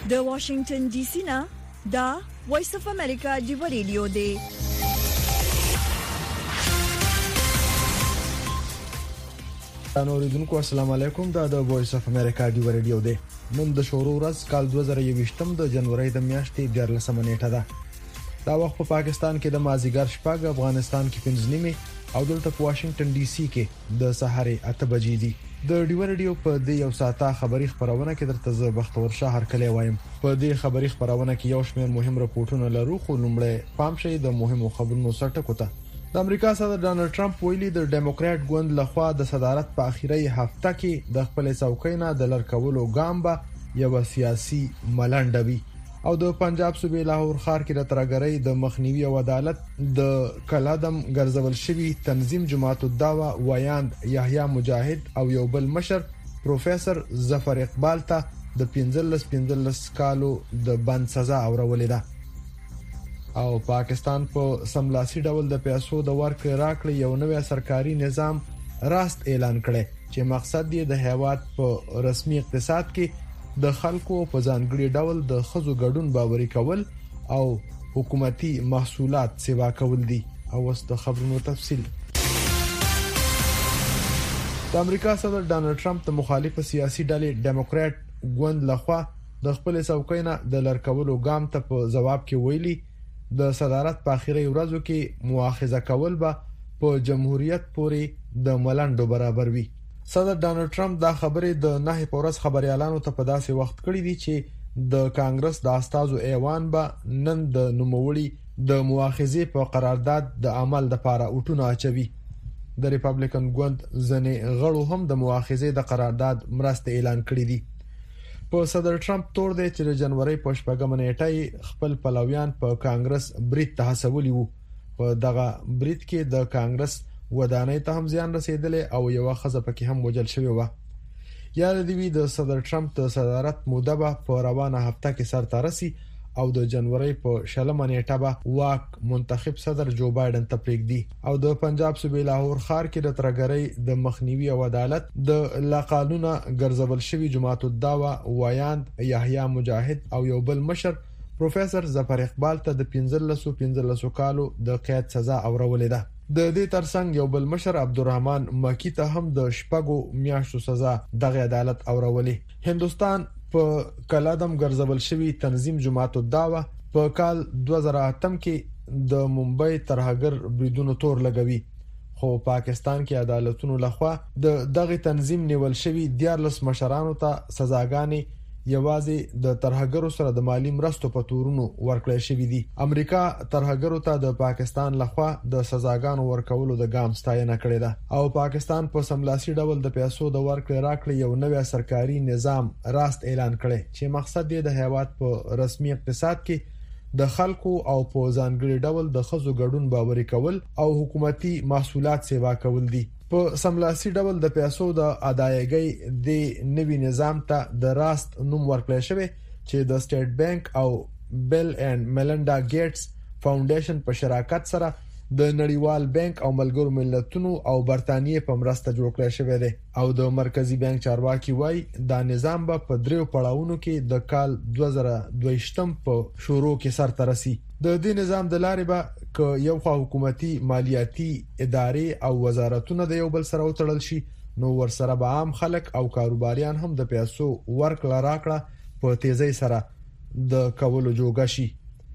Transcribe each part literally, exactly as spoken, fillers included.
د واشنگټن ډي سي نه دا وایس اف امریکا دی ریډیو دی. اوریدونکو السلام علیکم. دا د وایس اف امریکا دی ریډیو دی. نن د شورو ورځ کال دوه زره یوویشتم د جنوري د میاشتې دیارلسمه نیټه ده. دا وخت په پاکستان کې د مازیګر شپږ، افغانستان کې پنځه نیمه او دلته په واشنگټن ډي سي کې د سحر اته بجې دي. د ډیو ریډیو په دې یو ساعته خبري خبرونه کې درته زه بختور شهر کلی وایم. په دې خبري خبرونه کې یو شمېر مهم راپورټونه لرو، خو لومړی پام شي د مهمو خبرونو سرټکو ته. د امریکا صدر ډانلډ ټرمپ ویلي د ډیموکرات ګوند لخوا د صدارت په اخیری هفته کې د خپل څوکۍ نه د لړکولو ګام به یو سیاسي ملنډه وي. او د پنجاب صوبې لاهور ښار کې د ترګرۍ د مخنیوي او عدالت د کلادم ګرځول شوی تنظیم جماعت الدعوه ویاند یحیی مجاهد او یو بل مشر پروفیسور ظفر اقبال ته د پنځلس پنځلس کالو د بند سزا اورولې ده. او پاکستان په سملاسي ډول د پیسو د ورکړې راکړې یو نوې سرکاري نظام راست اعلان کړي چې مقصد یې د هیواد په رسمي اقتصاد کې د خلکو په ځانګړي ډول د خزو ګډون باوري کول او حکومتي محصولات سیوا کول دي. او اوس د خبرونو تفصیل. د امریکا صدر ډانلډ ټرمپ د مخالف سیاسي ډلې ډیموکرات ګوند لخوا د خپل څوکۍ نه د لړکولو ګام ته په جواب کې ویلي د صدارت په اخیری ورځو کې مؤاخذه کول به په جمهوریت پورې د ملنډو برابر وي. صدر ډانلډ ټرمپ دا خبرې د نه پورس خبريالانو ته په داسې وخت کړې دي چې د کانګرس د استازو ایوان به نن د نوموړي د مؤاخذه په قرارداد د عمل لپاره اوټونه اچوي. د ریپابلیکن ګوند ځنې غړو هم د مؤاخذه د قرارداد مرسته اعلان کړې دي. په صدر ټرمپ تور دی چې د جنوري په شپږمه نیټه خپل پلویان په کانګرس بریټ ته هڅولي وو. په دغه بریټ کې د کانګرس ودانۍ ته هم زیان رسیدلې او یو خزه پکې هم وجل شوی و. یاد دی وی د صدر ټرمپ د صدارت موده به په روانه هفته کې سر ته رسي او د جنوري په شلمه نیټه به واک منتخب صدر جو بایدن ته پریږدي. او د پنجاب صوبې لاهور ښار کې د ترګرۍ د مخنیوي او عدالت د لاقانونه ګرځول شوی جماعت الدعوه ویاند یحیی مجاهد او یو بل مشر پروفیسور ظفر اقبال ته د پنځلس پنځلس کالو د قید سزا اورولې ده. د دې ترڅنګ یو بل مشر عبدالرحمن مکی ته هم د شپږو میاشتو سزا دغه عدالت اورولې. هندستان په کلادم ګرځول شوی تنظیم جماعت الدعوه په کال دوه زره اتم کې د ممبئی ترهګر بریدونو تور لګوي، خو پاکستان کې عدالتونو لخوا د دغه تنظیم نیول شوی دیارلس مشرانو ته سزاګانې یوازې د ترهګرو سره د مالی مرستو په تورونو ورکړل شوې دي. امریکا ترهګرو ته د پاکستان لخوا د سزاګانو ورکولو د ګام ستاینه کړې ده او پاکستان په سملاسي ډول د پیسو د ورکړې راکړې یو نوې سرکاري نظام راست اعلان کړي چې مقصد یې د هیواد په رسمي اقتصاد کې د خلکو او په ځانګړي ډول د خزو ګډون باوري کول او حکومتي محصولات سیوا کول دي. په سملاسي ډول د پیسو د ادایګۍ د نوي نظام ته د راست نوم ورکړل شوی چې د سټیټ بانک او بیل اینڈ میلنډا ګیټس فاونډیشن په شراکت سره د نړیوال بانک او ملګرو ملتونو او برتانیې په مرسته جوړ کړل شوی دی. او د مرکزی بانک چارواکي وایي دا نظام به په دریو پړاوونو کې د کال دوه زره دوه په شروع کې سر ته رسي. د دې نظام د لارې به ک یو خوا حکومتي مالیاتي ادارې او وزارتونه د یو بل سره وتړل شي، نو ورسره به عام خلک او کاروباریان هم د پیسو ورکړه راکړه په تیزی سره د کولو جوګه شي.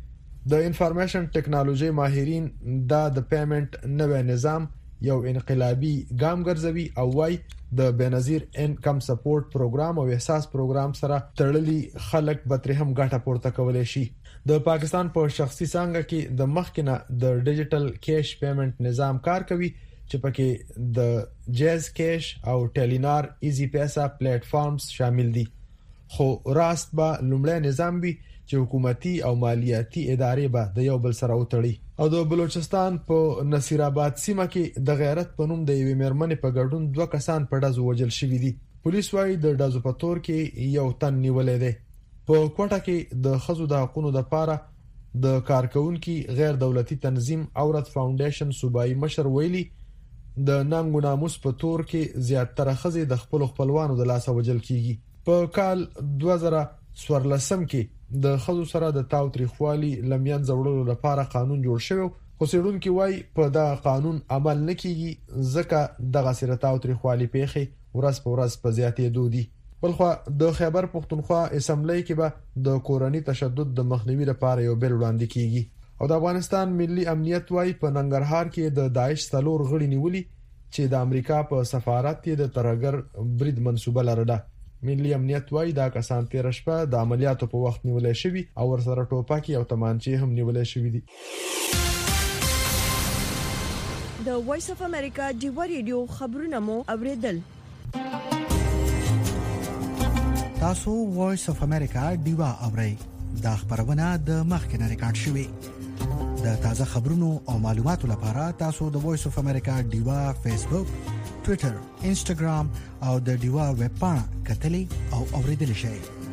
د انفارمیشن ټیکنالوژي ماهرین دا د پیمنٹ نوې نظام یو انقلابي ګام ګرځوي او وايي د بنظیر انکم سپورټ پروګرام او احساس پروګرام سره تړلي خلک به تر هم ګټه پورته کولای شي. د پاکستان په شخصي څنګه کې د مخکنه د ډیجیټل کیش پیمنٹ نظام کار کوي چې پکې د جیز کیش او ټیلینار ایزی پیسا پلیټ فارمز شامل دي. خو راست به لومړی نظام وي چې حکومتي او مالیاتي ادارې به د یو بل سره وتړي. او د بلوچستان په نصیر آباد سیمه کې د غیرت په نوم د یوې مېرمنې په ګډون دوه کسان په ډزو وژل شوي دي. پولیس وايي د ډزو په تور کې یو تن نیولې دی. په کوټه کې د خزو د حقوقو لپاره د کارکونکو غیر دولتي تنظیم اورت فاونډیشن صوبایي مشر ویلي د ننګ ناموس په تور کې زیاتره خزې د خپل خپلوانو د لاس وجل کیږي. په کال دوه زره سورلسم کې د خزو سره د تاو تریخوالي لمین زوړلو لپاره قانون جوړ شوی خو سیډونکو وای په دا قانون عمل نکېږي ځکه د غسرت او تریخوالي پیخي ورځ په ورځ په زیاتې دودي. بلخو د خیبر پختونخوا اسمبلی کې به د کورنۍ تشدد د مخنیوي لپاره یو بل وړاندې کیږي او د افغانستان ملي امنیت وای په ننګرهار کې د داعش څلور غړي نیولي چې د امریکا په سفارت کې د ترګر برید منسوبه لرله. ملي امنیت وای دا کسان تیر شپه د عملیاتو په وخت نیولای شوی او ورسره ټوپک او تمانچې هم نیولای شوی دي. د وایس اف امریکا دیو ریډیو خبرونه مو اوریدل. تاسو وایس اف امریکا دیوا اورئ. دا خبرونه د مخکنه ریکارډ شوی. د تازه خبرونو او معلوماتو لپاره تاسو د وایس اف امریکا دیوا فیسبوک، ټوئیټر، انسټاګرام او د دیوا ویب پاڼه کتلی او اوریدل شئ.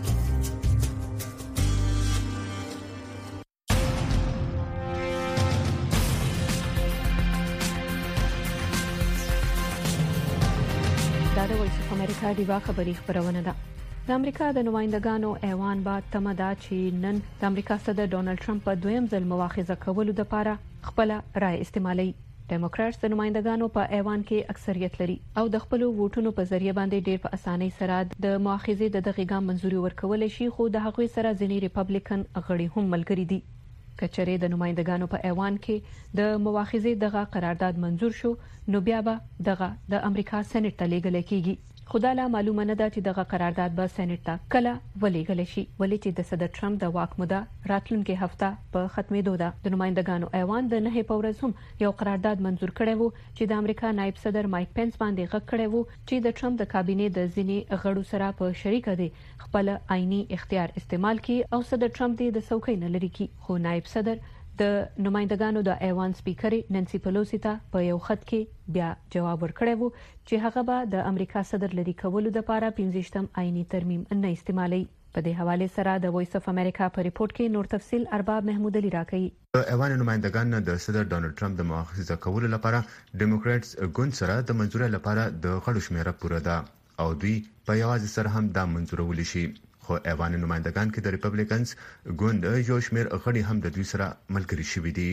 دا د وایس اف امریکا دیوا خبری خبرونه ده. د امریکا د نمائندګانو ایوان با تمدا چې نن د امریکا صدر ډونالد ټرمپ په دویم ځل مواخذه کولو لپاره خپل رائے استعمالي. ډیموکراتس د نمائندګانو په ایوان کې اکثریت لري او د خپل ووټونو په ذریعہ باندې ډېر په اسانۍ سره د مواخذې د دغه ګام منځوري ورکول شي خو د هغوی سره ځینې ریپبلیکن غړي هم ملګري دي. کچره د نمائندګانو په ایوان کې د مواخذې دغه قرارداد منزور شو نو بیا به دغه د امریکا سېنات ته لیږل کیږي. خداله معلومه نه ده چې دغه قرارداد به سېنات ته کله ولېږل شي ولې چې د صدر ټرمپ د واک موده راتلونکي هفته په ختمېدو ده. د نمائندګانو ایوان د نه په ورځ هم یو قرارداد منزور کړی وو چې د امریکا نائب صدر مایک پنس باندې غږ کړی وو چې د ټرمپ د کابینې د ځینې غړو سره په شریکه دي خپل آئینی اختیار استعمال کړي او صدر ټرمپ دې د څوکۍ نه لري کی. خو نائب صدر د نمائندګانو د ایوان سپیکر نانسی پیلوسی ته په یو خط کې بیا جواب ورکړی وو چې هغه به د امریکا صدر لري کولو لپاره پنځشتم آئینی ترمیم نه استعمالي. په دې حواله سره د وایس اف امریکا په ریپورت کې نور تفصیل ارباب محمود علي راکړي. ایوان نمائندګان د صدر ډونالد ټرمپ د مؤاخذه کولو لپاره ډیموکراتس ګوند سره د منځوري لپاره د غړو شمیره پوره ده او دوی په یوازې سره هم دا منځورول شي. خو ایوان نمائندګان کې د ریپبلیکنز ګوند یو شمیر غړي هم د دوی سره ملګري شوي دي.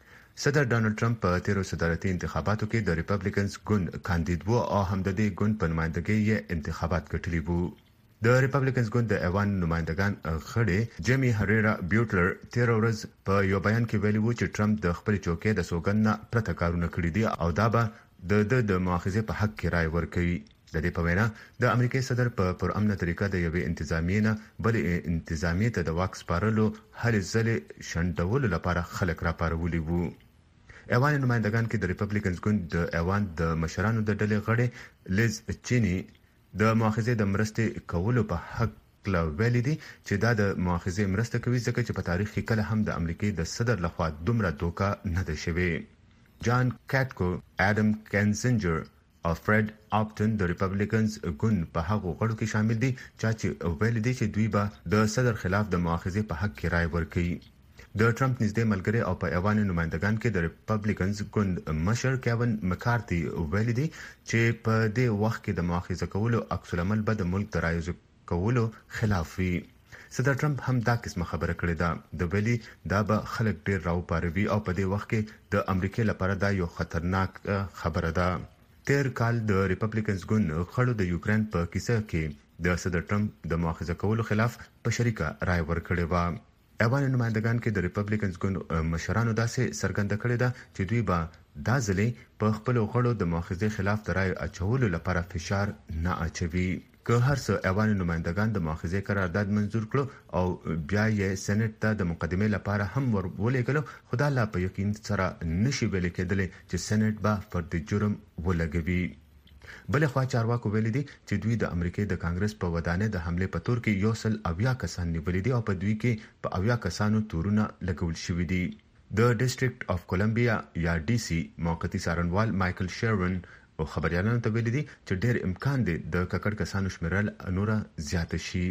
صدر ډونالد ټرمپ په تیرو صدارتي انتخاباتو کې د ریپبلیکنز ګوند کاندید وو او هم د دې ګوند په نمائندګۍ یې انتخابات ګټلي وو. د ریپبلیکنز ګوند د ایوان نمائندګان غړي جیمی هریرا بیوټلر تیر ورځ په یو بیان کې ویلي وو چې ټرمپ د خپل چوکۍ د سوګند نه پرته کارونه کړی دي او دا به د د مؤاخذې په حق کې رائے ورکوي. د دې په وینا د امریکای صدر په پرامنه طریقه د یوې انتظامیې نه بلې انتظامیې ته د واک سپارلو هلې ځلې شنډولو لپاره خلک راپارولي وو. ایوان نمائندګان کې د ریپبلیکنز ګوند د ایوان د مشرانو د ډلې غړي لیز چینی د مؤاخذې د مرستې کولو په حق لا ویلي دي چې دا د مؤاخذې مرسته کوي ځکه چې په تاریخ کې کله هم د امریکای د صدر لخوا دومره دوکا نه ده شوی. جان کټکو، اډم کینسنجر او فرید اپټن د ریپبلیکنز ګوند په هغو غړو کې شامل دي چې ویل دي چې دوی به د صدر خلاف د مؤاخذې په حق کې رائے ورکړي. د ټرمپ نږدې ملګری او په ایوان نمائندګان کې د ریپبلیکنز ګوند مشر کیون مکارتي ویل دي چې په دې وخت کې د مؤاخذه کولو عکس العمل به د ملک د رایج کولو خلاف وي. صدر ټرمپ هم دا قسمه خبره کړې ده د ویلي دا به خلک ډیر راو پاروي او په دې وخت کې د امریکای لپاره دا یو خطرناک خبره ده. تیر کال د ریپبلیکنز ګوند خړو د یوکرين په کیسه کې د صدر ټرمپ د مؤاخذه کولو خلاف په شریکه رائے ورکړې و. ایوان نمائندګان کې د ریپبلیکنز ګوند مشرانو داسې څرګنده کړې ده چې دوی به دا ځلې په خپل غړو د مؤاخذې خلاف د رائے اچولو لپاره فشار نه اچوي. که هر څه ایوان نمائندګان د مؤاخذې قرارداد منزور کړو او بیا یې سېنات ته د مقدمې لپاره هم ورولېږلو خو دا لا په یقین سره نشي ویل کېدلی چې سېنات به فرد جرم ولګوي. بل خوا چارواکو ویلي دي چې دوی د امریکای د کانګرس په ودانۍ د حمله په تور کې یو سل اویا کسان نیولي دي او په دوی کې په اویا کسانو تورونه لګول شوي دي. د ډیسټریکټ اف کولمبیا یا ډي سي موقتی څارنوال مایکل شیرون او خبريالانو ته ویلي دي چې ډېر امکان دی د ککړ کسانو شمیرل نور زیات شي.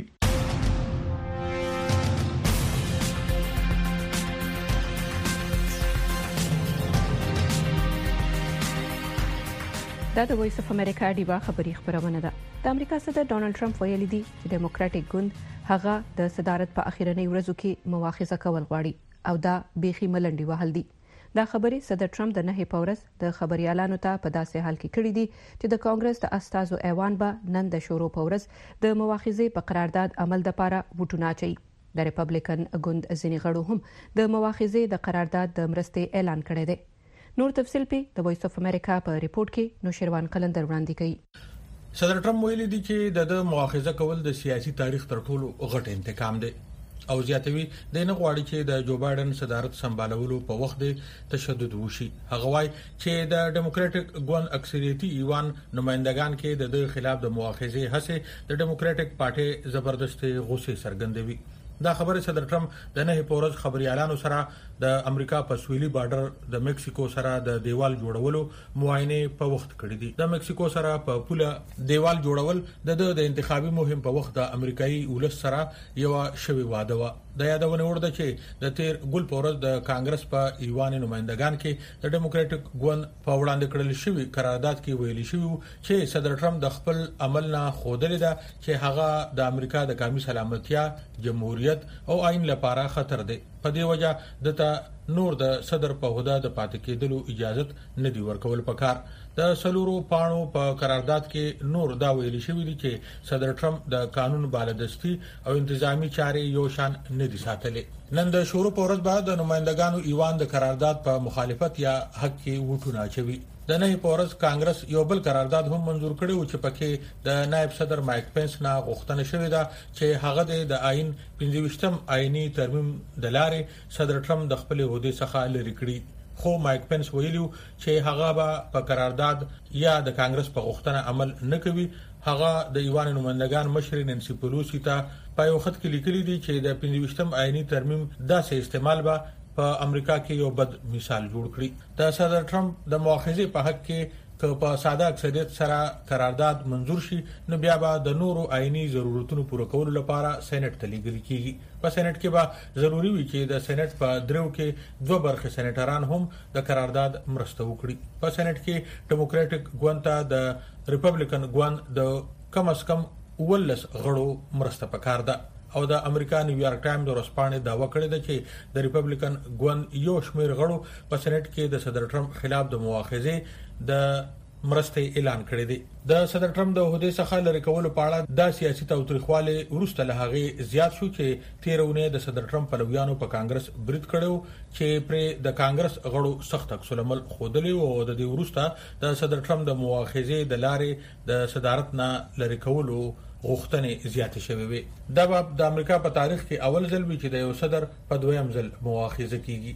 دا د وایس اف امریکا ډیوا خبری خبرونه ده. د امریکا صدر ډونالد ټرمپ ویلي دی چې ډیموکراټیک ګوند هغه د صدارت په اخیرنۍ ورځو کې مواخذه کول غواړي او دا بيخي ملنډي وهل دي. دا خبري صدر ټرمپ د نه پورس د خبريالانو ته په داسې حال کې کړې دي چې د کانګرس د استازو ایوان به نن د شورو پورس د مواخذه په قرارداد عمل د لپاره وټونه چي. د ریپبلیکن ګوند ځینې غړو هم د مواخذه د قرارداد د مرستې اعلان کړی دی. نور تفصیل په د وایس اف امریکا په ریپورت کې نوشروان قلندر وړاندې کړي. صدر ټرمپ ویلي دی چې د مواخذه کول د سیاسي تاریخ تر ټولو غټ انتقام دی او زیاتوي د نه غواړي چې د جو بایدن صدارت سمبالولو په وخت د تشدد وشي. هغه وايي چې د ډیموکراټک ګوند اکثریتي ایوان نمائندگان کې د خلاف د مواخذه هڅه د ډیموکراټک پارټي زبردست غوسه څرګندوي. دا خبره صدر ټرمپ د نه پورز خبريالانو سره د امریکا په سویلي بارډر د مکسیکو سره د دیوال جوړولو معاینه په وخت کړی دی. د مکسیکو سره په پوله دیوال جوړول د د انتخابي مهم په وخت د امریکایي ولس سره یو شوی واده و. د یادونه ورده چې د تیر ګل پورز د کانګرس په ایوان نمائندگان کې د ډیموکراټک ګوند په وړاندې کړل شوی قرارداد کې ویلي شوی چې صدر ټرمپ د خپل عمل نه خودلې ده چې هغه د امریکا د قومي سلامتیا، جمهوریت او آئین لپاره خطر دی. په دې وجه د نور د صدر په هدا د پاتې کېدلو اجازه نه دی ورکول پکار. د سلورو پانو په قرارداد کې نور دا ویلي شوی دی چې صدر ټرمپ د قانون بالادستی او انتظامی چارې یو شان نه دي ساتلې. نن د شورو په ورځ بعد د نمائندگانو ایوان د قرارداد په مخالفت یا حق کې وټونه چوي. د نه پورز کانګرس یو بل قرارداد هم منزور کړی و چې پکې د نائب صدر مایک پنس نه غوښتنه شوې ده چې هغه د آئین پنځه آئینی ترمیم د لارې صدر ټرمپ د خپل عہده څخه لري کړی. خو مایک پنس ویلو چې هغه به په قرارداد یا د کانګرس په غوښتنه عمل نه کوي. هغه د ایوان نمائندگان مشر نانسی پیلوسی ته په یو خط کې لیکلي دي چې د پنځه آئینی ترمیم داسې استعمال به په امریکا کې یو بد مثال جوړ کړی. د صدر ټرمپ د مؤاخذه په حق کې که په ساده اکثریت سره قرارداد منزور شي نو بیا به د نورو آئینی ضرورتونو پوره کولو لپاره سېنات ته لیږل کیږي. په سېنات کې به ضروری وي چې د سېنات په درو کې دوه برخه سېناتران هم د قرارداد مرسته وکړي. په سېنات کې ډیموکراټک ګوند ته د ریپبلیکن ګوند د کم از کم ولس غړو مرسته پکار ده او د امریکا نیویارک ټایم د ورځپاڼې داوا کړې ده چې د ریپبلیکن ګوند یو شمېر غړو په سېنات کې د صدر ټرمپ خلاف د مواخذه د مرستې اعلان کړی دی. د صدر ټرمپ د عہده څخه لری کولو په اړه د سیاسي توتریخواله ورسته له هغه زیات شو چې تیرونه د صدر ټرمپ په لویانو په کانګرس برید کړو چې پر د کانګرس غړو سخت عکس العمل خودلی او د دې ورسته د صدر ټرمپ د مواخذه د لارې د صدارت نه لری کولو غوښتنې زیاتې شوې وي. دا به د امریکا په تاریخ کې اول ځل وي چې د یو صدر په دویم ځل مواخذه کیږي.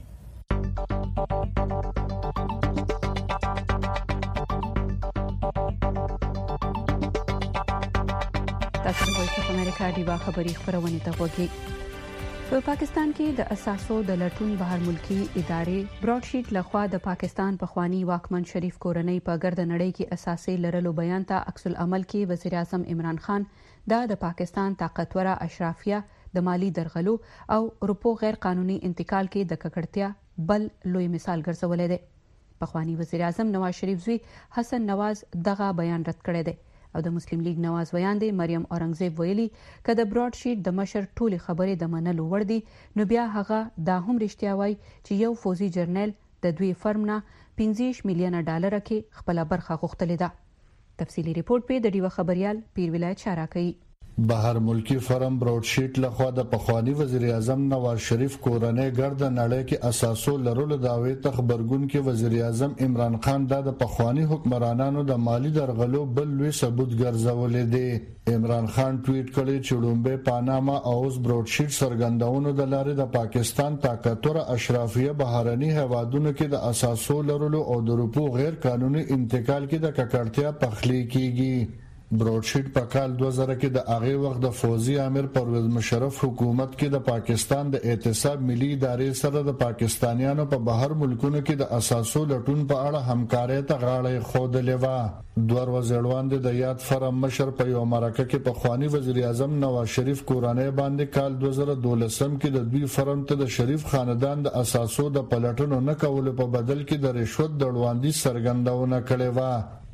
تاسو د وایس اف امریکا ډیوا خبری خبرونه ته وګورئ. په پاکستان کې د اساسو د لټون بهر ملکی ادارې براډشیټ لخوا د پاکستان په خوانی واکمن شریف کورنۍ په ګرد نړۍ کې اساسي لرلو بیان ته عکس العمل کې وزیر اعظم عمران خان دا د پاکستان طاقتوره اشرافیه د مالی درغلو او روپو غیر قانوني انتقال کې د ککړتیا بل لوی مثال ګرځولې ده. په خوانی وزیر اعظم نواز شریف زوی حسن نواز دغه بیان رد کړی دی او د مسلم لیگ نواز ویاندې مریم اورنګزیب ویلي ک د براډشیټ د مشر ټولي خبرې د منلو وړ دي نو بیا هغه دا هم رښتیا وایي چې یو فوزي جرنیل د دوی فرم نه پنځه میلیونه ډالر کې خپل برخه غوښتلې ده. تفصیلی ریپورت په د ډیو خبريال پیر ولایت شارع کوي. بهر ملکی فرم براډشیټ لخوا د پخوانی وزیر اعظم نواز شریف کورنۍ ګرد نړۍ کې اساسو لرلو داوی ته خبرګون کې وزیر اعظم عمران خان د پخوانی حکمرانانو د مالی درغلو بل لوی ثبوت ګرځولې دی. عمران خان ټویټ کړی چې لومبه پاناما او براډشیټ سرګندونو د لارې د پاکستان طاقتور اشرافیه بهرني هوادونو کې د اساسو لرلو او د روپو غیر قانوني انتقال کې د ککړتیا پخلی کیږي. براډشیټ په کال دوه زره کې د هغه وخت د فوزي امیر پرویز مشرف حکومت کې د پاکستان د اعتصاب ملي ادارې سره د پاکستانیانو په بهر ملکونو کې د اساسو لټون په اړه همکارۍ ته غاړه خودلې و. دوه ورځې وړاندې د یاد فرم مشر په یو مرکه کې په خوانی وزیر اعظم نواز شریف کورنۍ باندې کال دوه زره دولسم کې د دوی فرم ته د شریف خاندان د اساسو د پلټنو نه کولو په بدل کې د رشوت د وړاندې سرګندونه کړې و.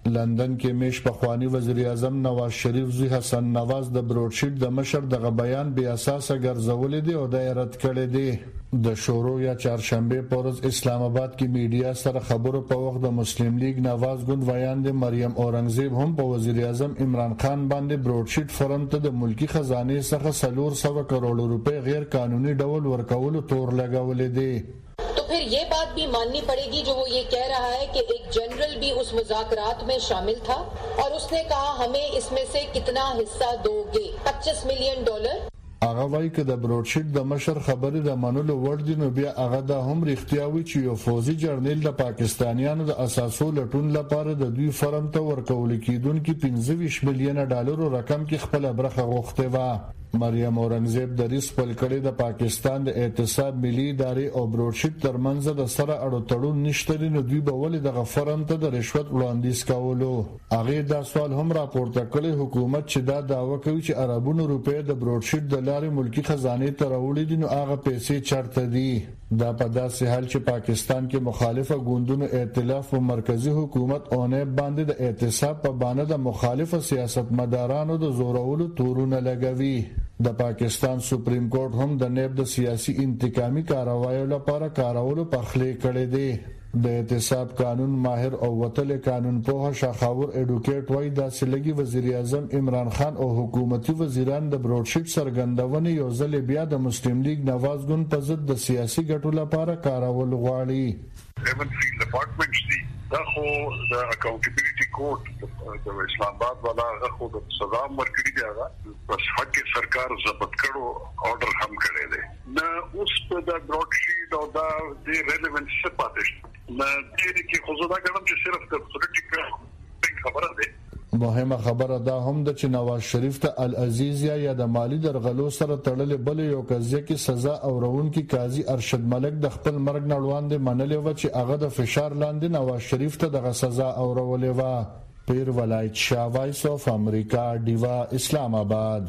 لندن کې میش پخوانی وزیر اعظم نواز شریف زوی حسن نواز د بروډشیټ د مشر دغه بیان بې اساسه ګرځولې دی او د رد کړی دی د شورو یا چهارشنبه پورز اسلام آباد کې میډیا سره خبرو په وخت د مسلم لیگ نواز ګوند ویاند مریم اورنګزیب هم په وزیر اعظم عمران خان باندې بروډشیټ فرم ته د ملکی خزانه څخه سلور سو کروڑ روپے غیر قانوني ډول ورکول تور لګولې دي तो फिर ये बात भी माननी पड़ेगी जो वो ये कह रहा है कि एक जनरल भी उस मुज़ाकरात में शामिल था और उसने कहा हमें इसमें से कितना हिस्सा दोगे पच्चीस मिलियन डॉलर هغه وایي چې د بروډشیټ د مشر خبرې د منلو وړ دي نو بیا هغه د هم رښتیا وی چې یو فوزي جرنیل د پاکستانیانو د اساسو لټون لپاره د دوی فرم ته ورکول کیدونکو پنځه ویشت میلیون ډالر رقم کې خپل برخه غوښته و مریم اورنګزیب د ریس پل کړي د پاکستان د اعتصاب ملي ادارې او بروډشیټ ترمنځ د سره اړو تړون نشته نو دوی به ولې د غفرم ته د رشوت وړاندیز کولو هغه دا سوال هم راپورته کړي حکومت چې دا داوا کوي چې اربونو روپے د بروډشیټ د لارې ملکی خزانه ته راوړي دي نو هغه پیسې چرته دي دا په داسې حال چې پاکستان کې مخالفه ګوندونو ائتلاف او مرکزی حکومت اونې باندې د اعتصاب په باندې د مخالفه سیاستمدارانو د زورولو تورونه لګوي د پاکستان سپریم کورټ هم د نیب د سیاسي انتقامي کاروایو لپاره کارولو پخلې کړې دي د اعتصاب قانون ماهر او وتل قانون په شاخاور اډوکیټ وای د سلګي وزیر اعظم عمران خان او حکومتي وزیران د بروډشیټ سرګندونې یو ځل بیا د مسلم لیگ نواز ګوند په ضد د سیاسي ګټو لپاره کارول غواړي ایون فیلډ ډپارټمنټ دي دا خو د اکاونټیبিলিټي کورټ د اسلام آباد والا خو د سزا مرکړي دی هغه بس حق سرکار ضبط کړو آرډر هم کړی دی نه اوس په د بروډشیټ او دا د ریلیونس څخه پاتې نه دې کې خو زه دا کوم چې صرف د پولیټیکل خبره ده مهمه خبره دا هم د چې نواز شریف ته العزیزیا یا د مالی درغلو سره تړلې بل یو قضیه کې سزا او روون کې قاضي ارشد ملک د خپل مرګ نه وړاندې منلې و چې هغه د فشار لاندې نواز شریف ته د سزا او رولې و پیر ولایت شاه وایس اف امریکا دیوا اسلام آباد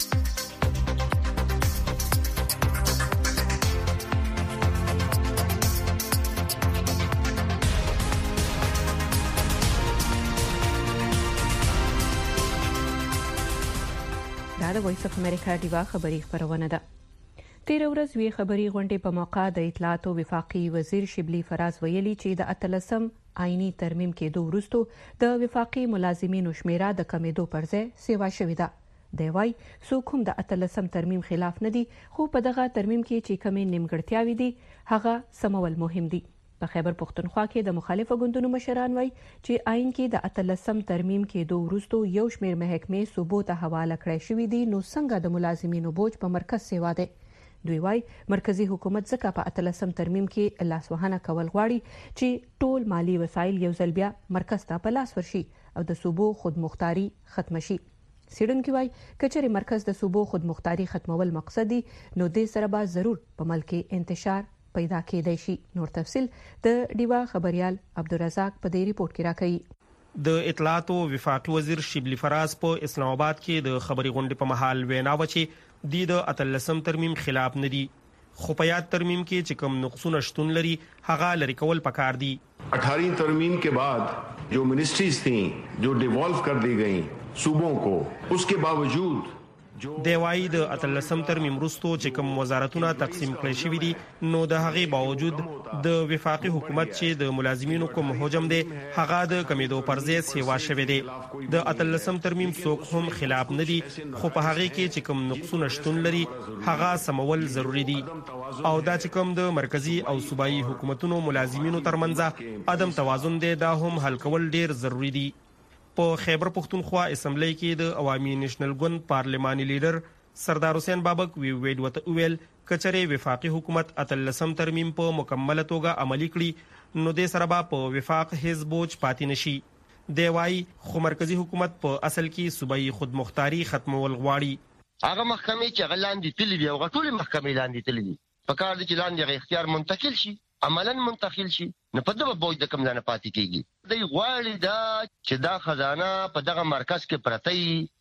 د وایس اف امریکا دیوا خبری خبرونه ده تیر ورځ وی خبری غونډې په موقع د اطلاعات او وفاقي وزیر شبلی فراز ویلي چې د اتلسم آئینی ترمیم کېدو وروسته د وفاقي ملازمینو شمیره د کمیدو پر ځای سیوا شوې ده دی وای څوک هم د اتلسم ترمیم خلاف نه دي خو په دغه ترمیم کې چې کمی نیمګړتیاوي دي هغه سمول مهم دي په خیبر پختونخوا کې د مخالفه ګوندونو مشران وای چې آئین کې د اتلسم ترمیم کېدو وروسته یو شمېر محکمې صوبو ته حواله کړې شوې دي نو څنګه د ملازمینو بوج په مرکز سیوا ده دوی وای مرکزی حکومت ځکه په اتلسم ترمیم کې لاسوهنه کول غواړي چې ټول مالی وسایل یو ځل بیا مرکز ته په لاس ورشي او د صوبو خودمختاري ختم شي سیډونکو وای کچري مرکز د صوبو خودمختاري ختمول مقصدی نو د سره به ضرور په ملک انتشار پیدا کېدای شي نور تفصيل د دیوا خبريال عبدالرزاق په دې ریپورت کې راکړي د اطلاعات او وفاقي وزیر شبلی فراز په اسلام آباد کې د خبري غونډې په محل وینا وچی د اتلسم ترمیم خلاف نه دي خو په یاد ترمیم کې چې کوم نقصونه شتون لري هغه لري کول پکار دي अठारहवीं तरमीम के बाद जो मिनिस्ट्रीज थी जो डिवॉल्व कर दी गई सूबों को उसके बावजूद د وای د اتلسم ترمیم وروسته چې کوم وزارتونه تقسیم کړي شوې دي نو د هغې باوجود د وفاقي حکومت چې د ملازمینو کوم حجم دی هغه د کمیدو پر ځای سیوا شوې دي د اتلسم ترمیم څوک هم خلاف نه دي خو په هغې کې چې کوم نقصونه شتون لري هغه سمول ضروری دي او دا چې کوم د مرکزی او صوبایي حکومتونو ملازمینو ترمنځ عدم توازن دی دا هم حل کول ډیر ضروری دي په خیبر پختونخوا اسمبلی کې د عوامي نېشنل ګوند پارلماني لیډر سردار حسین بابک وی ویډ وته ویل کچره وفاقي حکومت اتلسم ترمیم په مکمل توګه عملی کړي نو د سره په وفاق حزبوج پاتې نشي دی وای خو مرکزی حکومت په اصل کې صوبایي خودمختاري ختمول غواړي هغه محکمې چې غلاندې تللی دی او غټول محکمې لاندې تللی دي په کار دي چې لاندې اختیار منتقل شي عملاً منتقل شي نو په دغه بوج د کم ځای نه پاتې کیږي دوی غواړي دا چې دا خزانه په دغه مرکز کې پرته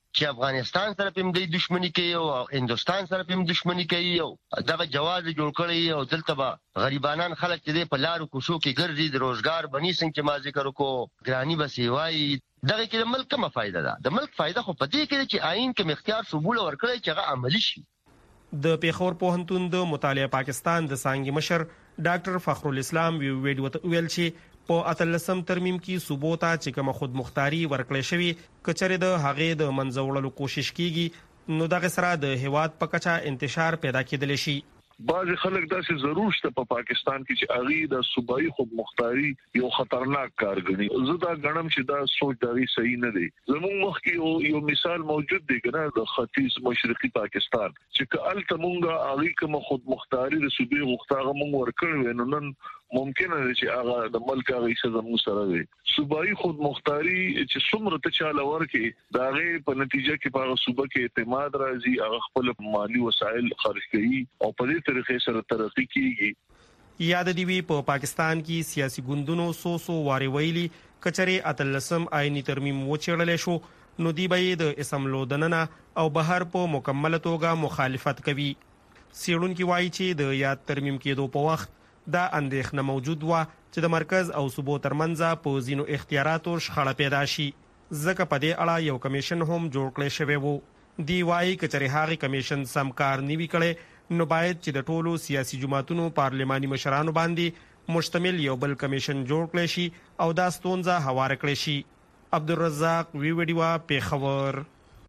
چې افغانستان سره پم دی دښمنی کوي او هندستان سره پم دښمنی کوي او دغه جواز جوړ کړی او دلته به غریبانان خلک چې په لارو کوشو کې ګرځي د روزګار بنی څنګه چې ما ذکر وکړو ګرانی بسې وای دغه کې د ملک کومه فائدہ ده د ملک فائدہ خو پدې کې چې آئین کې مختیار صوبول ورکړي چې هغه عملی شي د پیښور پوهنتون د مطالعه پاکستان د څانګې مشر ډاکټر فخر الاسلام ویډیو ویل چې په اتلسم ترمیم کې صوبو ته چې کوم خود مختاری ورکړې شوی کچره د هغې د منځوړلو کوشش کیږي نو دغه سره د هیواد په کچا انتشار پیدا کېدل شي بعض خلک داسې ضرور شته په پاکستان کې چې اغي د صوبایي خود مختاری یو خطرناک کار ګڼي زه دا غنم چې دا سوچ دا صحیح نه دی زموږ مخ کې یو یو مثال موجود دی کنه د ختیځ مشرقي پاکستان چې کال تمونګه اغي کوم خود مختاری د صوبې غوښتاغه مونږ ورکړو نو نن ممکن دی چې هغه د ملک هغه څه زموږ سره وي صوبایي خود مختاری چې څومره ته چاله ورکي دا غي په نتیجه کې په صوبه کې اعتماد راځي هغه خپل مالی وسایل خرج کوي او په دې طریقې سره ترقی کیږي یاد دی وی په پاکستان کې سیاسي ګوندونو سو سو واري ویلي کچري اتلسم آئینی ترمیم وچړل شو نو دی به د اسمبلو دننه او بهر په مکمل توګه مخالفت کوي سیړون کې وایي چې د یاد ترمیم کېدو په وخت دا اندېښنه موجود و چې د مرکز او صوبو ترمنځ په ځینو اختیاراتو شخړه پیدا شي ځکه په دې اړه یو کمیشن هم جوړ کړی شوی وو دی وايي کچري هغه کمیشن سم کار نیوي کړي نو باید چې د ټولو سیاسي جماعتونو پارلماني مشرانو باندې مشتمل یو بل کمیشن جوړ کړي شي او دا ستونزه هواره کړي شي عبدالرزاق وی ویډیو پیښور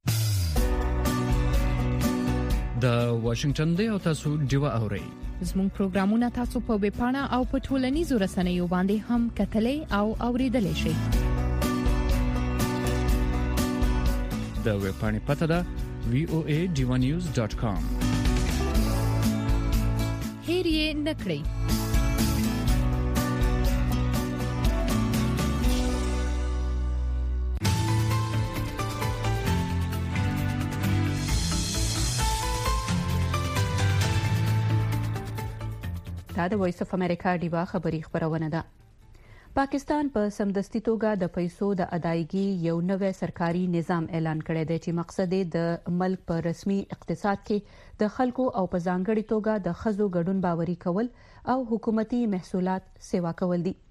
د واشنگټن دی او تاسو ډیوا اورئ زموږ پروګرامونه تاسو په ویب پاڼه او په ټولنیزو رسنیو باندې هم کتلې او اوریدلې شئ د ویب پاڼې پته ده وی او ای ډیوا نیوز ډاٹ کام هیر یې نکړئ دا د وایس اف امریکا ډیوا خبری خبرونه ده پاکستان په سمدستي توګه د پیسو د ادایګي یو نوې سرکاري نظام اعلان کړی دی چې مقصد د ملک په رسمي اقتصاد کې د خلکو او په ځانګړي توګه د خزو ګډون باوري کول او حکومتي محصولات سیوا کول دي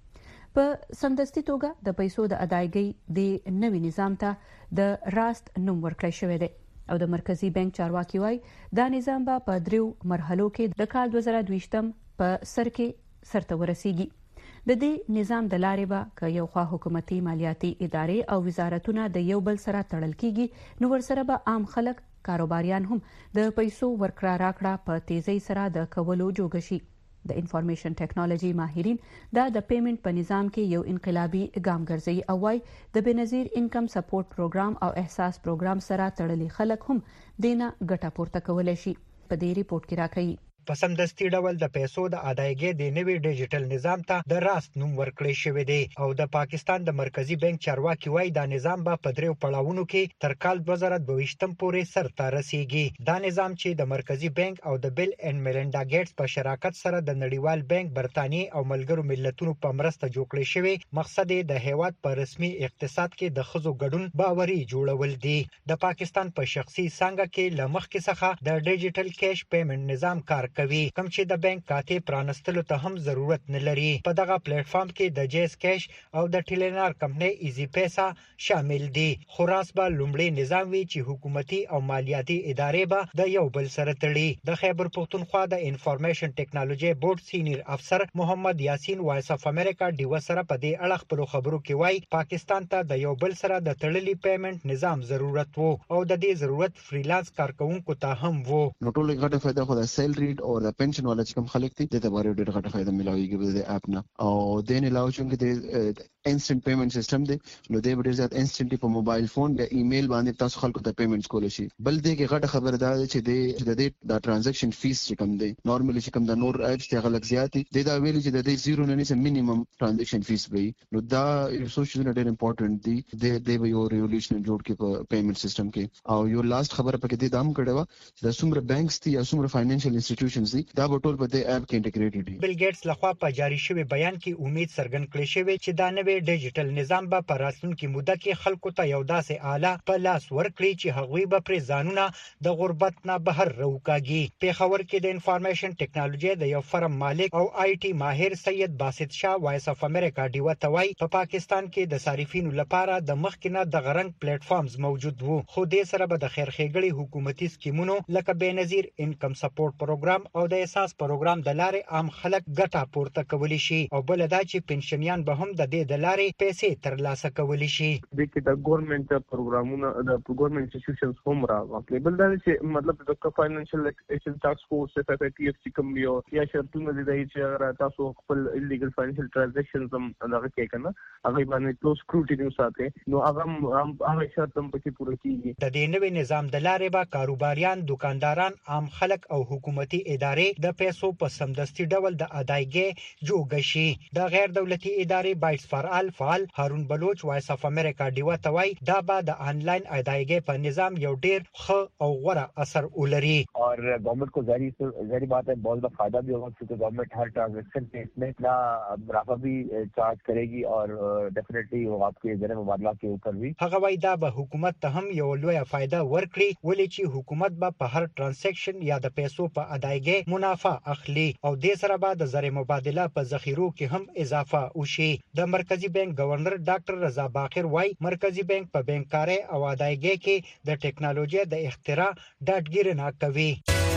په سمدستي توګه د پیسو د ادایګي د نوي نظام ته د راست نوم ورکړی شوی دی او د مرکزی بانک چارواکي وایي دا نظام به په دریو مرحلو کې د کال دوه زره دوه په سر کې سرته ورسیږي د دې نظام د لارې به ک یو خوا حکومتي مالیاتي ادارې او وزارتونه د یو بل سره تړل کیږي نو ورسره به عام خلک کاروباریان هم د پیسو ورکړه راکړه په تیزی سره د کولو جوګ شي د انفارمیشن ټیکنالوژي ماهرین دا د پیمنٹ په نظام کې یو انقلابي ګام ګرځي او وايي د بنظیر انکم سپورټ پروګرام او احساس پروګرام سره تړلي خلک هم دینه ګټه پورته کولای شي په دې ریپورت کې راکړي په سمدستي ډول د پیسو د ادایګۍ د نوي ډیجیټل نظام ته د راست نوم ورکړی شوی دی او د پاکستان د مرکزی بانک چارواکي وایي دا نظام به په دریو پړاوونو کې تر کال دوه زره دوه ویشت پورې سرته رسیږي دا نظام چې د مرکزی بانک او د بیل اینڈ میلنډا ګیټس په شراکت سره د نړیوال بانک برتانیې او ملګرو ملتونو په مرسته جوړ کړی شوی مقصد د هیواد په رسمي اقتصاد کې د خزو ګډون باوري جوړول دي د پاکستان په شخصي څنګه کې لمخ کې څخه د ډیجیټل کیش پیمنٹ نظام کار کوي کوم چې د بانک کاته پرانستلو ته هم ضرورت نه لري په دغه پلیټ فارم کې د جیس کیش او د ټیلینار کمپنی ایزی پیسا شامل دي خراس به لومړی نظام وی چې حکومتي او مالیاتي ادارې به د یو بل سره تړي د خیبر پختونخوا د انفارمیشن ټیکنالوژي بورډ سینیئر افسر محمد یاسین وایس اف امریکا ډیو سره په دې اړه خپل خبرو کې وایي پاکستان ته د یو بل سره د تړلي پیمنٹ نظام ضرورت وو او د دې ضرورت فریلانس کارکونکو ته هم وو نو ټول غټه فائدہ خو د سیلری او د پنشن والا چې کوم خلک دي د تبارو ډېر غټه فائدہ ملایوي د اپ نه او د نه علاوه چې د انسټنټ پیمنٹ سیستم دی نو د ډېر زیات انسټنټلی په موبایل فون د ایمیل باندې تاسو خلکو ته پیمنټس کول شي بل دې کې غټه خبره ده چې د د د ترانزیکشن فیس چې کوم دی نورمالي چې کوم د نور اپس ته غلط زیات دي دا ویل چې د زیرو نه نه مینیمم ترانزیکشن فیس وي نو دا سوشل ډېر امپورټنت دی د د یو ریولوشن جوړ کې په پیمنٹ سیستم کې او یو لاست خبره پکې د دام کړه و چې د څومره بانکس دي یا څومره فاینانشل انسټیټیوشنز دي دا ټول په دې اپ کې انټیګریټډ دي بل ګیټس لخوا په جاری شوی بیان کې امید څرګند کړی شوی چې دا نوې دې ډیجیټل نظام به په راتلونکي موده کې خلکو ته یو داسې آله په لاس ورکړي چې هغوی به پر ځانونه د غربت نه بهر راوکاږي. پیښور کې د انفارمیشن ټیکنالوژي د یو فرم مالک او آی ټي ماهر سید باسط شاه وایس اف امریکا ډیوا توای په پاکستان کې د صارفینو لپاره د مخکنه د غرنګ پلیټ فارمز موجود وو، خو دې سره به د خیر ښېګړې حکومتي سکیمونو لکه بېنظیر انکم سپورټ پروګرام او د احساس پروګرام د لارې عام خلک ګټه پورته کولی شي او بل دا چې پنشنیان به هم د دې د لارې پیسې ترلاسه کولی شي. د کې د ګورنمنت پروګرامونه د ګورنمنت انسټیټیوشنز هم راغلي. بل دا چې مطلب د فاینانشل ایکشن ټاسک فورس اف اف ټي اف سی کوم یو یا شرطونه دي چې تاسو خپل ایلیګل فاینانشل ترانزیکشنز هم هغه کې کنه هغه باندې کلوز سکروټینی وساتي نو هغه هغه شرط هم پکې پوره کیږي. د دې نوې نظام د لارې به کاروباریان، دکانداران، عام خلک او حکومتي ادارې د پیسو په سمدستي ډول د ادایګۍ جوړ شي. د غیر دولتي ادارې بایټس فار آل فعال هارون بلوچ وایس اف امریکا ډیوا توای دا به د آنلاین ادایګۍ په نظام یو ډیر ښه او غوره اثر ولري. और गवर्नमेंट को जारी जारी बात है बहुत बड़ा फायदा भी होगा क्योंकि गवर्नमेंट हर ट्रांजैक्शन पे इसमें इतना मुनाफा भी चार्ज करेगी और डेफिनेटली वो आपके ज़र मुबादला के ऊपर भी. هغه وای دا به حکومت ته هم یو لوی فائدہ ورکړي ولې چې حکومت به په هر ترانزیکشن یا د پیسو په ادایګۍ منافع اخلي او د سره به د زر مبادله په ذخیرو کې هم اضافه وشي. د مرکزی بانک گورنر ډاکټر رضا باقر وای مرکزی بانک په بانکاري او ادایګۍ کې د ټکنالوژي د اختراع ډاډګیري نه کوي.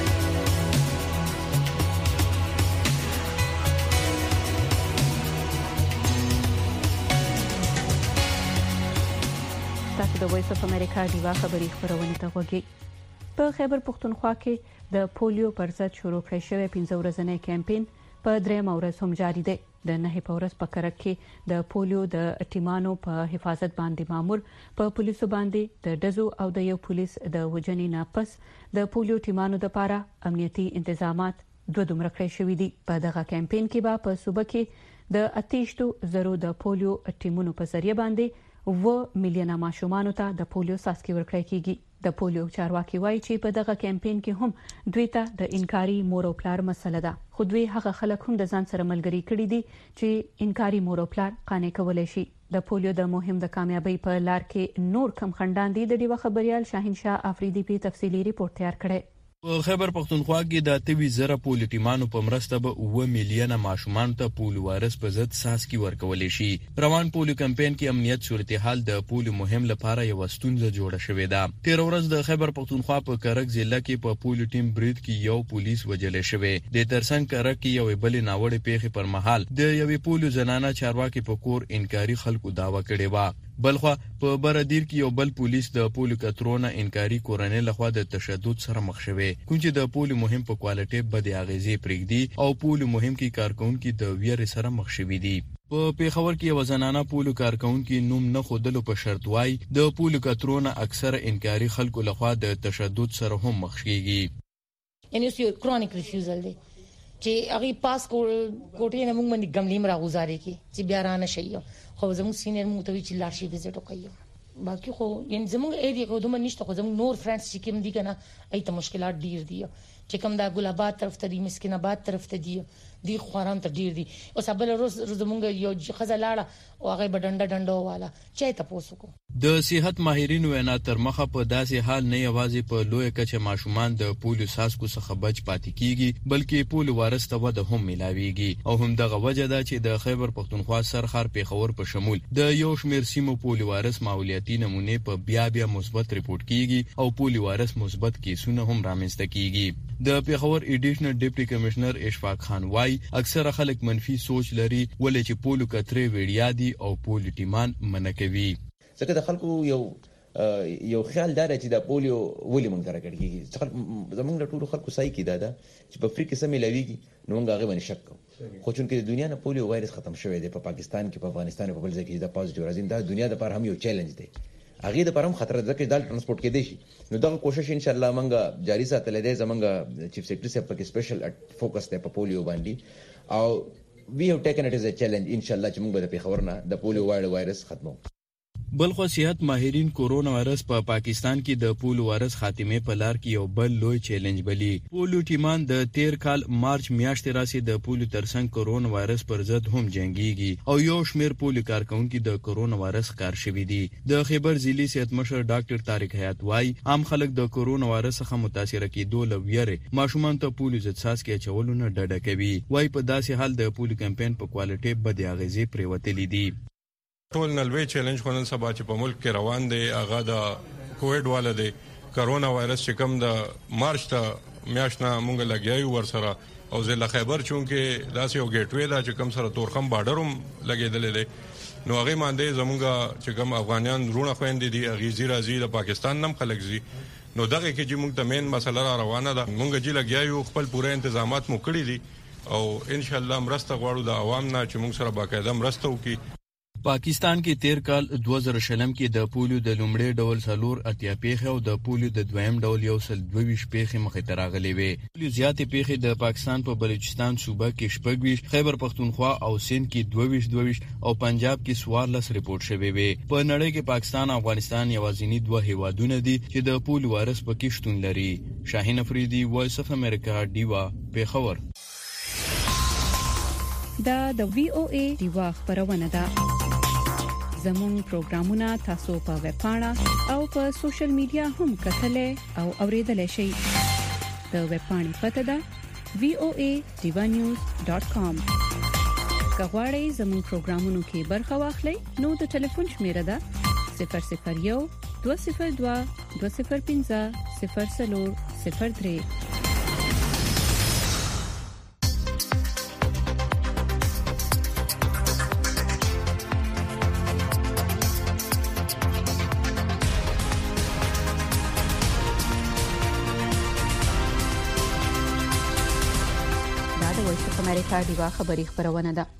تاسو د وایس اف امریکا ډیوا خبري خبرونه ته وګورئ. په خیبر پختونخوا کې د پولیو پر ضد شروع کړی شوی پنځه ورځنی کمپاین په درېمه ورځ هم جاری دی. د نهه په ورځ په کرک کې د پولیو د ټیمانو په حفاظت باندې مامور په پولیسو باندې د دزو او د یو پولیس د وجنې نه پس د پولیو ټیمانو لپاره امنیتي تنظیمات دوه دومره کړی شوی دي. په دغه کمپاین کې به په صوبه کې د اتیشتو زرو د پولیو ټیمونو په ذریعہ باندې و میلیونه ماشومان ته د پولیو څاڅکي ورکړی کیږي. د پولیو چارواکي وایي چې په دغه کمپاین کې هم دوی ته د انکاري مور او پلار مسله ده، خو دوی هغه خلک هم د ځان سره ملګري کړي دي چې انکاري مور او پلار قانع کولای شي. د پولیو د مهم د کامیابی په لار کې نور کم خندان دي. د ډیوه خبريال شاهین شاه افریدي په تفصیلی ریپورت تیار کړی. په خیبر پختونخوا کې د اتوي زره پولیو ټیمانو په مرسته به اوه میلیونه ماشومان ته پولیو وایرس په ضد څاڅکي ورکول شي. روان پولیو کمپاین کې امنیت صورتحال د پولیو مهم لپاره یو ستونزه جوړه شوې ده. تیر ورځ د خیبر پختونخوا په کرک ضلع کې په پولیو ټیم برید کې یو پولیس وجل شوی. د ترڅنګ کرک کې یو بل ناوړه پیښې پر مهال د یوې پولیو زنانه چارواکي په کور انکاري خلکو داوا کړې و. بلخوا په بردیر کې یو بل پولیس د پولیو کترونه انکاري کورنۍ لخوا د تشدد سره مخ شوی، کوم چې د پولیو مهم په کوالټي بد اغیزې پرېږدي او پولیو مهم کې کارکونکو د ویرې سره مخ شوی دي. په پیښور کې یو زنانه پولیو کارکونکو نوم نه خودلو په شرط وای د پولیو کترونه اکثره انکاري خلکو لخوا د تشدد سره هم مخ کیږي. یعنی یو کرونیک ریفیوزل دی چې هغه پاس کوټې نه موږ باندې ګملیم راغوزاري کی چې بیا را نه شي خو زموږ سینیر موږ ته وی چې لارشي وزټ وکړو. باقي خو یعنی زموږ ایریا کې دومره نشته، خو زموږ نور فرانس چې کوم دي کنه ایته مشکلات ډیر دي چې کوم د ګلاباد طرف ته دي، مسکین آباد طرف ته دي، دی خوران ته ډیر دي. او سبل روز زموږ یو خزلاړه او هغه بدنده ډنډو والا چې ته پوسو کو. د صحت ماهرین وینا تر مخه په داسې حال نه یوازې په لوی کچه ماشومان د پولیو ساسکو څخه بچ پاتې کیږي بلکې پولیو وایرس ته وده هم ملاويږي او هم دغه وجه ده چې د خیبر پختونخوا سرخار پیښور په شمول د یو شمیر سیمو پولیو وایرس ماحولیاتي نمونه په بیا بیا مثبت ریپورت کیږي او پولیو وایرس مثبت کیسونه هم رامنځته کیږي. د پیښور ایډیشنل ډیپټي کمشنر اشفاق خان وای اکثره خلک منفي سوچ لري ولې چې پولیو کترې ویډیا دي او پولیو ټیمان منکوي. ځکه د خلکو یو یو خیال دار چې د پولیو ولې مونږ سره کېږي چې زمونږ د ټولو خلکو سای کې دا ده چې په افریقا سمې لويږي نو مونږ هغه باندې شک کوو، خو چون کې د دنیا نه پولیو وایرس ختم شوی دی په پاکستان کې په افغانستان په بل ځای کې دا پازیټیو راځي، دا دنیا د لپاره هم یو چیلنج دی. هغه د پرم خطر ده چې دال ترانسپورت کې دی شي نو دا کوشش ان شاء الله مونږ جاری ساتل دي. زمونږ چیف سیکریټری صاحب په سپیشل فوکس دی په پولیو باندې او we have taken it as a challenge ان شاء الله چې موږ به د پیښور نه د پولیو وایرس ختمو. بلخو صحت ماهرین کورونا وایرس په پا پاکستان کې د پولو وایرس خاتمه په لار کې یو بل لوی چیلنج بلی. پولو ټیمان د تیر کال مارچ میاشتې راسي د پولو ترڅنګ کورونا وایرس پر ضد هم جنگيږي او یو شمیر پولو کارکونکو د کورونا وایرس کار شوی دي. د خیبر ضلعي صحت مشر ډاکټر طارق حیات وای عام خلک د کورونا وایرس څخه متاثر کیدو لویره ماشومان ته پولو ضد ساس کې چولونه ډډه کوي. وای په داسې حال د پولو کمپاین په کوالټي بد اغیزې پریوتلې دي. ټول نلوي چیلنج خو نن سبا چې په ملک کې روان دی هغه د کووډ والا دی کرونا وایرس چې کوم د مارچ ته میاشتنه مونږ لګیایو ور سره او ضلع خیبر چونکه داسې یو ګیټ وی دا چې کوم سره تورخم بارډر هم لګیدلې دی نو هغه باندې زمونږ چې کوم افغانان رونه خويندې دي اغیزي راځي د پاکستان نم خلک زی نو دغه کې چې موږ ته مین مسله را روانه ده مونږ چې لګیایو خپل پوره تنظیمات مو کړی دي او ان شاء الله مرسته غواړو د عوام نه چې موږ سره باقاعده مرسته وکړي. پاکستان کې تیر کال دوه زره شلم کې د پولیو د لومړي ډول سلور اتیا پیښه او د پولیو د دویم ډول یو سل دویش پیښه مخې ته راغلي وي. پولیو زیاتې پیښې د پاکستان په بلوچستان صوبه کې شپږ خیبر پختونخوا او سند کې دوه دوه او پنجاب کې څوارلس ریپورت شوی وي. په نړۍ کې پاکستان او افغانستان یوازینی دوه هیوادونه دي چې د پولیو وایرس پکې شتون لري. شاهین افریدي وایس اف امریکا دیوا پیښور. دا د وی او ای دیوا خبرونه ده. زمون پروګرامونه تاسو په ویب پاڼه او په سوشل میډیا هم کتلې او اوریدلای شئ. د ویب پاڼې پته ده وی او ای دیوا نیوز ډاټ کام. کغواړئ زمون پروګرامونو کې برخه واخلئ نو د ټلیفون شمیره ده صفر صفر یو دوه صفر دوه دوه صفر پنځه صفر صفر صفر درې. امریکا دیوا خبری خبرونه ده.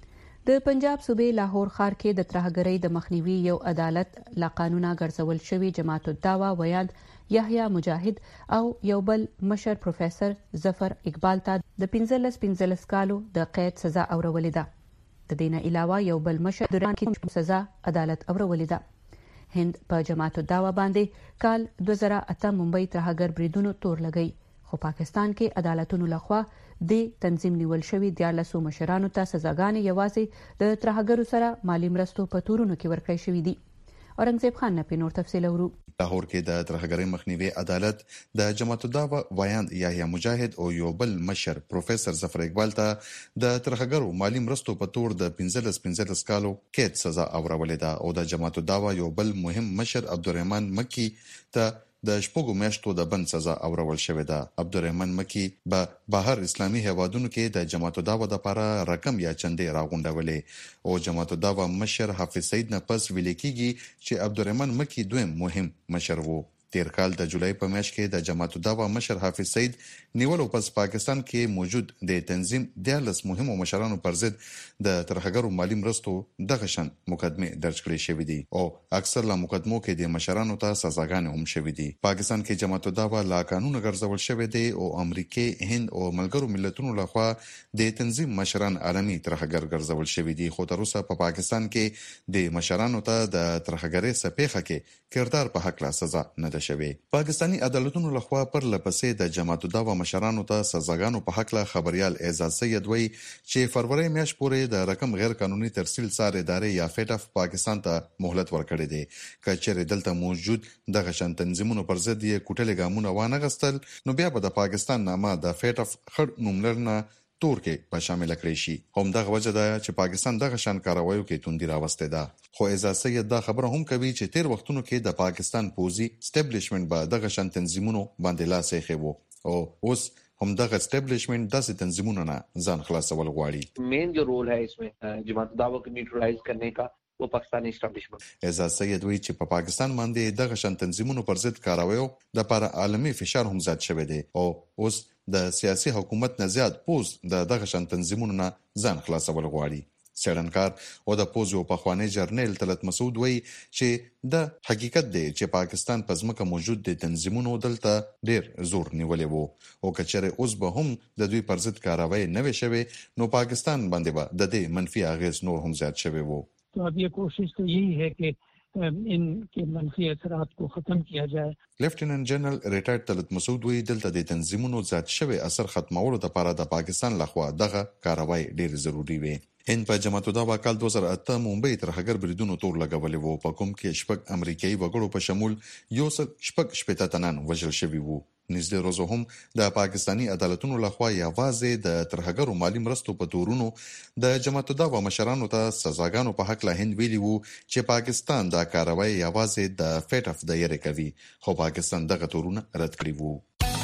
د پنجاب صوبې لاهور ښار کې د ترهګرۍ د مخنیوي یو عدالت لا قانونا ګرځول شوی جماعت الدعوا ویاند یحیی مجاهد او یو بل مشر پروفیسور ظفر اقبال ته د پنځلس پنځلس کالو د قید سزا اورولې ده. د دینه علاوه یو بل مشر دران کې سزا عدالت اورولې ده. هند په جماعت الدعوا باندې کال دوه زره اته ممبئی ترهګر بریدونو تور لګی خو پاکستان کې عدالتونو لخوا د تنظیم نیول شوی د لاسو مشرانو ته سزاګانې یوازې د ترهګرو سره مالی مرستو په تورونو کې ورکړی شوې دي. اورنګزیب خان نه پینور تفصیل اورو. لاهور کې د ترهګرۍ مخنیوي عدالت د جماعت الدعوا ویاند یحیی مجاهد او یو بل مشر پروفیسور ظفر اقبال ته د ترهګرو مالی مرستو په تور د پنځلس پنځلس کالو قید سزا اورولې ده او د جماعت الدعوا یو بل مهم مشر عبدالرحمن مکی ته د شپږو میاشتو د بند سزا اورول شوې ده. عبدالرحمن مکی به بهر اسلامي هیوادونو کې د جماعت الدعوا لپاره رقم یا چندې راغونډولې او جماعت الدعوا مشر حافظ سعید نه پس ویل کېږي چې عبدالرحمن مکی دویم مهم مشر وو. تیر کال د جولای په میاشت کې د جماعت الدعوا مشر حافظ سعید نیولو پس پاکستان کې موجود د تنظیم دیالس مهمو مشرانو پر ضد د ترهګرو مالی مرستو دغه شان مقدمه درج کړې شوې دي او اکثر لا مقدمو کې د مشرانو ته سزاګانې هم شوې دي. پاکستان کې جماعت الدعوا لا قانون ګرځول شوی دی او امریکای هند او ملګرو ملتونو لخوا د تنظیم مشران عالمي ترهګر ګرځول شوی دي خو تر اوسه په پاکستان کې د مشرانو ته د ترهګرۍ سپېخه کې کردار په حق لا سزا نه ده شوی. پاکستانی عدالتونو لخوا پر لپسې د جماعت الدعوا مشرانو ته سزاګانو په حق لا خبريال اعزاز سید وی چې فروری میاشت پورې د رقم غیر قانوني ترسیل سار ادارې یا فیټف پاکستان ته مهلت ورکړې دي. کچېر دلته موجود دغه شان تنظیمونو پر ضد یې کوټلې ګامونه وانه غستل نو بیا به د پاکستان نامه د فیټف خړ نوملرنه تور کې په شامل کړی شي. هم دغه وجه ده چې پاکستان دغه شان کاروایو کې توندي راوسته ده. خو اعزاز سید دا خبره هم کوي چې تیر وختونو کې د پاکستان پوزي اسټابلیشمنت به دغه شان تنظیمونو باندې لاس یې خو او اوس هم دغه اسټابلیشمنت داسې تنظیمونو نه ځان خلاصول غواړي. مین جو رول ہے اس میں جماعت الدعوا کو نیوټرلائز کرنے کا وہ پاکستانی اسټابلیشمنت. اعزاز سید وی چې په پا پاکستان باندې دغه شان تنظیمونو پر ضد کاروایو د لپاره عالمي فشار هم زیات شوی دی او اوس د سیاسي حکومت نه زیات پوز د دغه شان تنظیمونو نه ځان خلاصول غواړي. سړنکار او د پوزو په خواني جرنیل طلعت مسعود وی چې د حقیقت دی چې پاکستان په ځمکه موجود د تنظیمونو دلته ډیر زور نیولې وو او کچره اوس به هم د دوی پر ضد کاروای نه وي شوی نو پاکستان باندې به د دې منفي اغیز نور هم زیات شوی وو. तो अब ये कोशिश तो यही है कि इन के منفی اثرات को ختم किया जाए. لیفټیننټ جنرال ریټایرډ طلعت مسعود وی دلته د تنظیمونو زیات شوی اثر ختمولو لپاره د پاکستان لخوا دغه کاروای ډیر ضروری وي. هند په جماعت الدعوه کال دوه زره اته ممبئی ترهګر بریدونو تور لګولې وو، په کوم کې شپږ امریکایي وګړو په شمول یو سل شپږ شپېته تنان وژل شوي وو. نږدې روزو هم د پاکستانی عدالتونو لخوا یوازې د ترهګرو مالی مرستو په تورونو د جماعت الدعوه مشرانو ته سزاګانو په حق لا هند ویلي وو چې پاکستان دا کاروای یوازې د فیټ اف د یری کوي، خو پاکستان دغه تورونه رد کړی وو.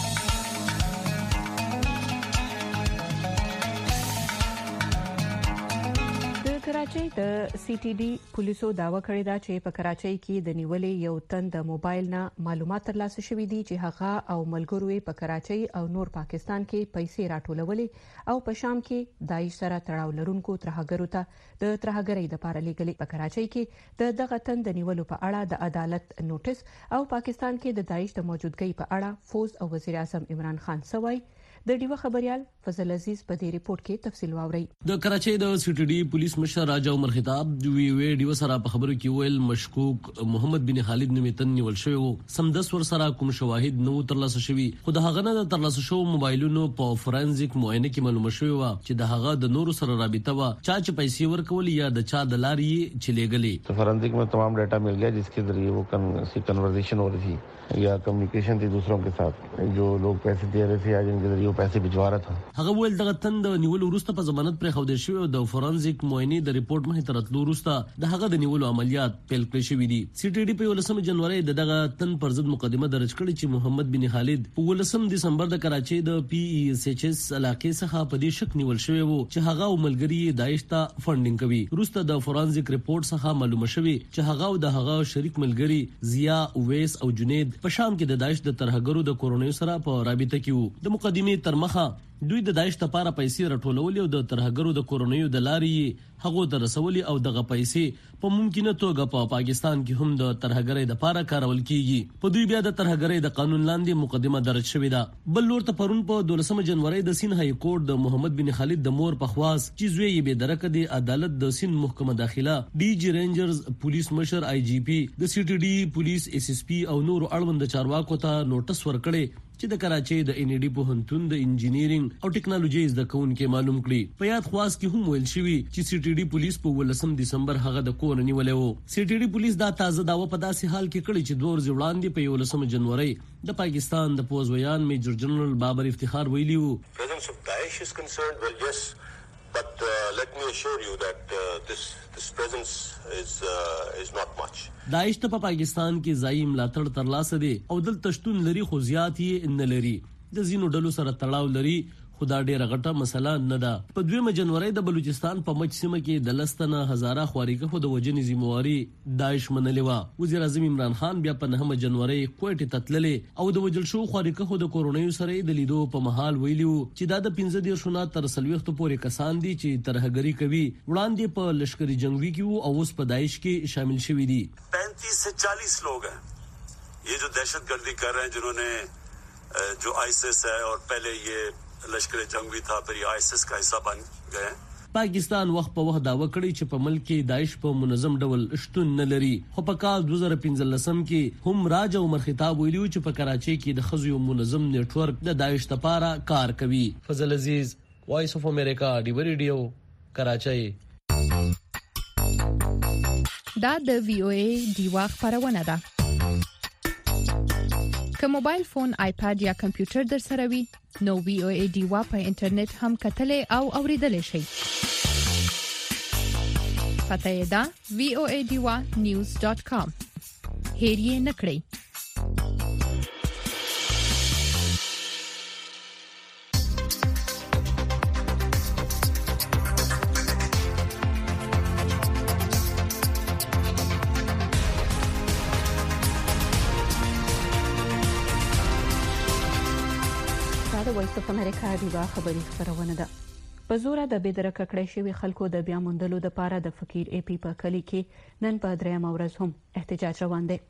کراچۍ د سی ټي ډي پولیسو داوا کړې ده چې په کراچۍ کې د نیولې یو تن د موبایل نه معلومات ترلاسه شوي دي چې هغه او ملګرو یې په کراچۍ او نور پاکستان کې پیسې راټولولې او په شام کې داعش سره تړاو لرونکو ترهګرو ته د ترهګرۍ لپاره لیږلې. په کراچۍ کې د دغه تن د نیولو په اړه د عدالت نوټس او پاکستان کې د داعش د موجودګۍ په اړه فوز او وزیر اعظم عمران خان سوای. د ډیوه خبريال فضل عزیز په دې ریپورت کې تفصیل واوري. د کراچۍ د سی ټي ډي پولیس مشر راجا عمر خطاب دوی وی ډیوه سره په خبرو کې ویل مشکوک محمد بن خالد نومیتن نیول شوی وو. سمدس ور سره کوم شواهد نو ترلاسه شوی، خو د هغه نه د ترلاسه شوی موبایلونو په فورنزیک معاینه کې معلومه شوی و چې د هغه د نورو سره رابطه و، چا چې پیسې ورکول یا د چا د لارې چلېګلې. तो फॉरेंसिक में तमाम डाटा मिल गया जिसके जरिए वो कन्वर्सेशन हो रही थी या कम्युनिकेशन थी दूसरों के साथ, जो लोग पैसे दे रहे थे या जिनके जरिए वो पैसे भिजवा रहा था. هغه ول دغه تند نیول وروسته په ضمانت پر خو د شوی او د فورنزیک معاینه د ریپورت مخې ترتلو وروسته د هغه د نیولو عملیات پیل کړی شوی دي. سی ټي ډي په ولسم جنوري د دغه تن پر ضد مقدمه درج کړې چې محمد بن خالد په ولسم دسمبر د کراچۍ د پی ای ایس ایچ اس علاقې څخه په دې شک نیول شوی وو چې هغه او ملګری داعش ته فندینګ کوي. وروسته د فورنزیک ریپورت څخه معلومه شوی چې هغه او د هغه شریک ملګری ضیا اویس او جنید په شام کې د داعش د ترهګرو د کورونیو سره په رابطه کې وو. د مقدمې تر مخه دوی د داعش لپاره پیسې راټولولې او د ترهګرو د کورونیو د لارې هغه د رسولې او دغه پیسې په ممکنه توګه په پا پاکستان کې هم د ترهګرۍ لپاره کارول کیږي. په دوی بیا د ترهګرۍ د قانون لاندې مقدمه درج شوې ده. بل لور ته پرون په دولسمه جنوري د سین های کورټ د محمد بن خالد د مور په خواص چې زوی یې به درکه د عدالت د سین محکمه داخله ډي جی رینجرز پولیس مشر آی جی پی د سی ټي ډي پولیس ایس ایس پی او نور اړوند چارواکو ته نوټس ورکړي چې د کراچۍ د ان ای ډي پوهنتون د انجینیرینګ او ټیکنالوژي زده کوونکو معلوم کړي. په یاد خواص کې هم ویل شوی چې سی ټي ډي پولیس په ولسم دسمبر هغه د کور نیولې وو. سی ټي ډي پولیس دا تازه داوا په داسې حال کې کړی چې دوه ورځې وړاندې په ولسم جنوري د پاکستان د پوزویان میجر جنرال بابر افتخار ویلی وو. Presence of Daesh is concerned, well yes, but uh, let me assure you that uh, this this presence is uh, is not much. داعش ته په پاکستان کې ځای ملاتړ ترلاسه دي او دلته شتون لري خو زیات یې نه لري. د زینو ډلو سره تړاو لري خو دا ډیره غټه مسله نه ده. په دویمه جنوري د بلوچستان په مچ سیمه کې د لستنه هزاره خواريګه خو د وجنې ذمہواری داعش منلې و. وزیر اعظم عمران خان بیا په نهمه جنوري کوټه تتللې او د وجل شو خواريګه خو د کورونیو سره د لیدو په محل ویلیو چې دا د پنځه ډیر شونه تر سلويخت پورې کسان دي چې ترهګری کوي. وړاندې په لشکري جنگوي کې او اوس په داعش کې شامل شوي دي. पैंतीस से चालीस लोग हैं ये जो दहशतगर्दी कर रहे हैं, जिन्होंने जो आईएसएस है और पहले ये लश्कर जंग भी था, फिर ये आईएसएस का हिस्सा बन गए. پاکستان وخت په وخت داوا کړی چې په ملک کې داعش په منظم ډول شتون نه لري، خو په کال دوه زره پنځلسم کې هم راجا عمر خطاب ویلو چې په کراچۍ کې د خزو منظم نیټورک د داعش لپاره کار کوي. فضل عزیز، وایس اف امریکا، ډیو ریډیو، کراچۍ. دا د وی او ای ډیوا خبرونه ده. که موبایل فون، آیپاد یا کمپیوټر در سره وي نو وی او ای ډیوا په انټرنیټ هم کتلې او اوریدلې شي. پته یې ده وی او ای ډیوا نیوز ډاٹ کام. هیر یې نکړئ. وایس اف امریکا دیوا خبري خبرونه ده. په زوره د بيدرکه کړی شوی خلکو د بیا موندلو لپاره د فقیر ای پی په کلی کې نن په درېم ورځ هم احتجاج روان دی.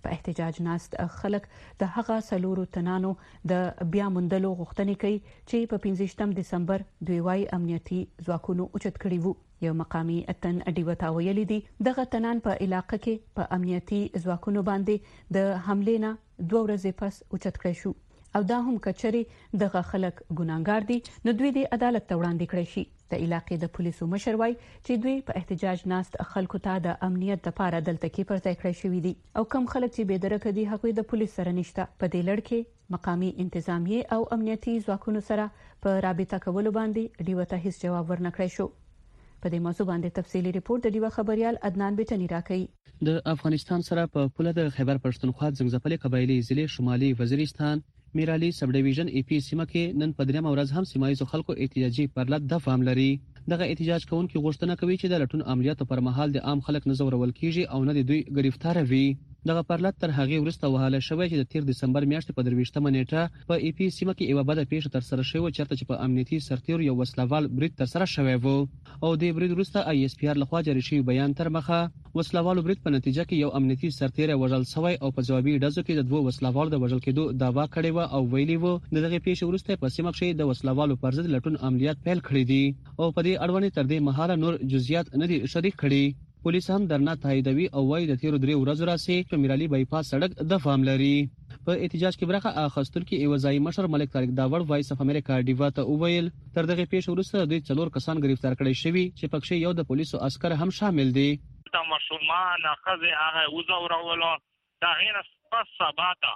په احتجاج ناست خلک د هغه سلورو تنانو د بیا موندلو غوښتنې کوي چې په پنځه دسمبر دوی وايي امنیتي ځواکونو اوچت کړي وو. یو مقامي اتن اډیوتا ویلي دي دغه تنان په علاقې کې په امنیتي ځواکونو باندې د حملې نه دوه ورځې پس اوچت کړی شو او دا هم کچري دغه خلک ګناګار دي نو دوی د عدالت ته وړاندې کړی شي. د علاقې د پولیسو مشر وایي چې دوی په احتجاج ناست خلکو ته د امنیت لپاره دلته کې پر ځای کړی شوی دي او کم خلک چې بې درکه دي هغوی د پولیس سره نشته. په دې لړ کې مقامي انتظامیه او امنیتي ځواکونو سره په رابطه کولو باندې ډیوته هیڅ جواب ورنکړی شو. په دې موضوع باندې تفصیلی ریپورت د ډیوه خبريال عدنان بیٹنی راکړي. د افغانستان سره په پوله د خیبر پښتونخوا زنګزپلې قبایلی ضلع شمالي وزیرستان میرالي سب ډیویژن ای پی سیمه کې نن په دریم ورځ هم سیمایي خلکو احتجاجي پرلط د فام لري. دغه احتجاج کوونکي غوښتنه کوي چې د لټون عملیاتو پر مهال د عام خلک نزورول کیږي او نه د دوی گرفتار وي. دغه پرلط تر هغه وروسته وهاله شوی چې د تیر دسمبر میاشتې په درويشتمه نیټه په ای پی سیمه کې یو بده پیښه تر سره شوه چرته چې په امنیتي سرتیر یو وسلوال برید تر سره شوی وو او د برید وروسته آی اس پی آر لخوا جاری شوی بیان تر مخه وسلوالو برید په نتیجه کې یو امنیتي سرتیر وژل شوی او په جوابي ډزو کې د دوه وسلوالو د وژل کېدو داوا کړې و او ویلي وو دغه پیښه وروسته په سیمه کې د وسلوالو پر ضد لټون عملیات پیل کړی دي او په دې اړوند تر دې مهاله نور جزئیات نه دي شریک کړي. پولیس هم درنه تاییدوي او وايي د تیرو درې ورځې راځي په میرالي بایپاس سړک د فام لري. په احتجاج کې برخه اخیستل کې ایوازای مشر ملک طارق داوړ وایس اف امریکا ډیوا ته وویل تر دغه پیښې وروسته دوی څلور کسان گرفتار کړي شوی چې پکې یو د پولیسو عسكر هم شامل دي. د مشومان خزه هغه وزورولو دا غیر پس سباته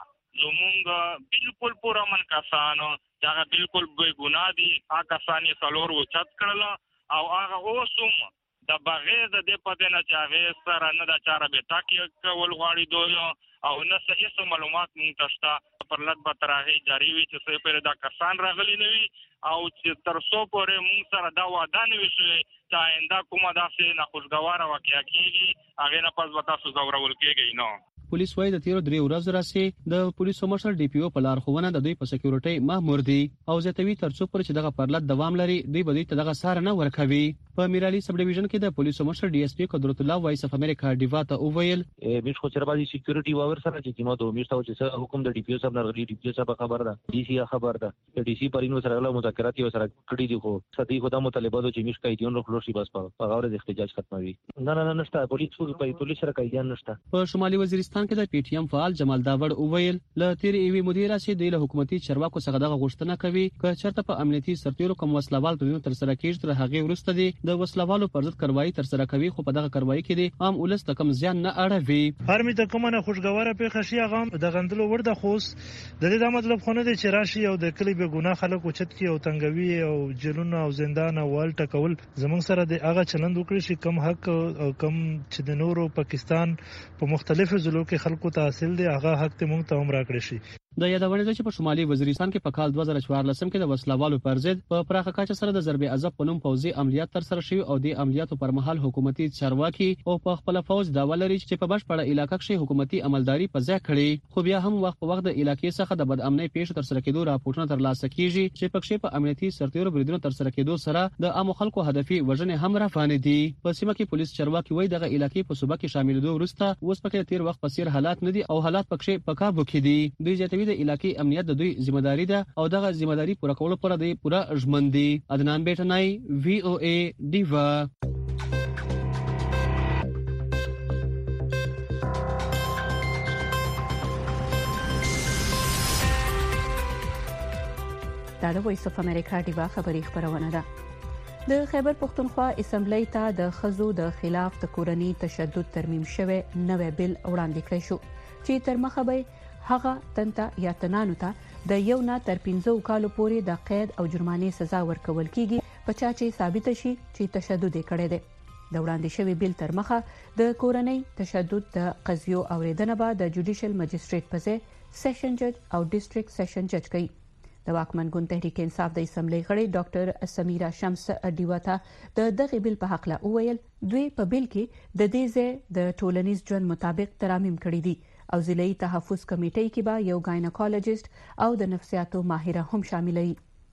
زمونږ بالکل پورا من کسانو دا بالکل بې ګناه دي هغه کسان څلور وچت کړل او هغه اوسم د بغیر د دې پته نه چاغې سره نه د چاره به تاکي کول غواړي دوی او نه صحیح معلومات مونږ تشته پر لټ به ترغه جاری وي چې څه پر دا کسان راغلي نه وي او چې تر څو پورې مونږ سره دا وعده نه وشي چې آینده کومه داسې ناخوشګواره واقعیا کیږي هغه نه پس به تاسو زورول کیږي. نو پولیس وايي د تیرو درې ورځې راځي د پولیسو مشر ډي پی او په لار خوونه د دوی په سکیورټي مامور دي او زیاتوي ترڅو پر چې دغه پرلط دوام لري دوی به دې دغه سار نه ورکوي. په میرالي سب ډیویژن کې د پولیسو مشر ډي اس پی قدرت الله وایس اف امریکا ډیوا ته وویل میش خو چربازي سکیورټي واور سره چې کیمه دوه میشته چې سره حکم د ډي پی او سب نغلی ډي پی او سب خبر ده ډي سی خبر ده ډي سی پرینو سره له مذاکرات یو سره کړی دي خو سدي خدا مطالبه د چې میش قیدیون روخلو شي بس په غوړ د احتجاج ختموي. نه نه نشته پولیس په پولیس سره قیدیان نشته. په شمالي وزیرستان کې د پی ټی ایم فعال جمال داوړ وویل ل تیر ایوي مدیر راشي د حکومتي چرواکو څخه دغه غوښتنه کوي چې چرته په امنیتي سرتیرو کوم وسلوال په تر سره کېږي تر هغه وروسته دي د وسلوالو پر ضد کاروایی تر سره کوي خو په دغه کاروایی کې دي عام ولس ته کم زیان نه اړوي. هر می ته کومه نه خوشګواره پیښه شي هغه د غندلو ورده خوس د دې د مطلب خونه دي چې راشي او د کلی به ګناه خلک اوچت کی او تنګوي او جلونه او زندان او والټ کول زمونږ سره د هغه چلند وکړي چې کم حق او کم چې د نورو پاکستان په مختلفو ضلعو کې خلکو ته حاصل دي هغه حق ته مونږ ته هم راکړي شي. د یادونه ده چې په شمالي وزیرستان کې په کال دوه زره څوارلس کې د وسلوالو پر ضد په پراخه کچه سره د ضرب عذاب په نوم پوځي عملیات تر سره شوي او د عملیاتو پر مهال حکومتي چارواکي او په خپل فوج داوا لري چې په بشپړه علاقه کې حکومتي عملداري په ځای کړي خو بیا هم وخت په وخت د علاقې څخه د بد امنۍ پیښو تر سره کېدو راپورټونه ترلاسه کیږي چې پکې په امنیتي سرتیرو بریدونو تر سره کېدو سره د عام خلکو هدفي وژنې هم روانې دي. په سیمه کې پولیس چارواکي وایي دغه علاقې په صوبه کې شاملېدو وروسته اوس پکې تیر وخت په څیر حالات نه دي او حالات پکې په کابو کې دي. دوی زیاتوي د علاقې امنیت د دوی ذمہ داری ده او دغه ذمہ داری پوره کولو پر د پوره ژمندي. عدنان بیٹنای وی او ای دیوا. دا د وایس اف امریکا دیوا خبری خبرونه ده. د خیبر پښتونخوا اسمبلی ته د خزو د خلاف د کورنۍ تشدد ترمیم شوی نوې بل وړاندې کړی شو چې تر مخه به هغه تنته یا تنانو ته د یو نه تر پنځه کالو پورې د قید او جرمانې سزا ورکول کیږي په چا چې ثابت شي چې تشدد کړی دی. د وړاندې شوی بل تر مخه د کورنۍ تشدد د قضیو اوریدنه به د جوډیشل مجستریټ په ځای سیشن جج او ډیسټریکټ سیشن جج کوي. د واکمن ګوند تحریک انصاف د اسمبلی غړي ډاکټر سمیرا شمس ډیواتا د دغه بل په حق لا وویل دوی په بل کې د دې ځای د ټولنیز ژوند مطابق ترامیم کړی دي او ضلعي تحفظ کمیټې کې به یو ګاینکالوجیست او د نفسیاتو ماهره هم شاملوي.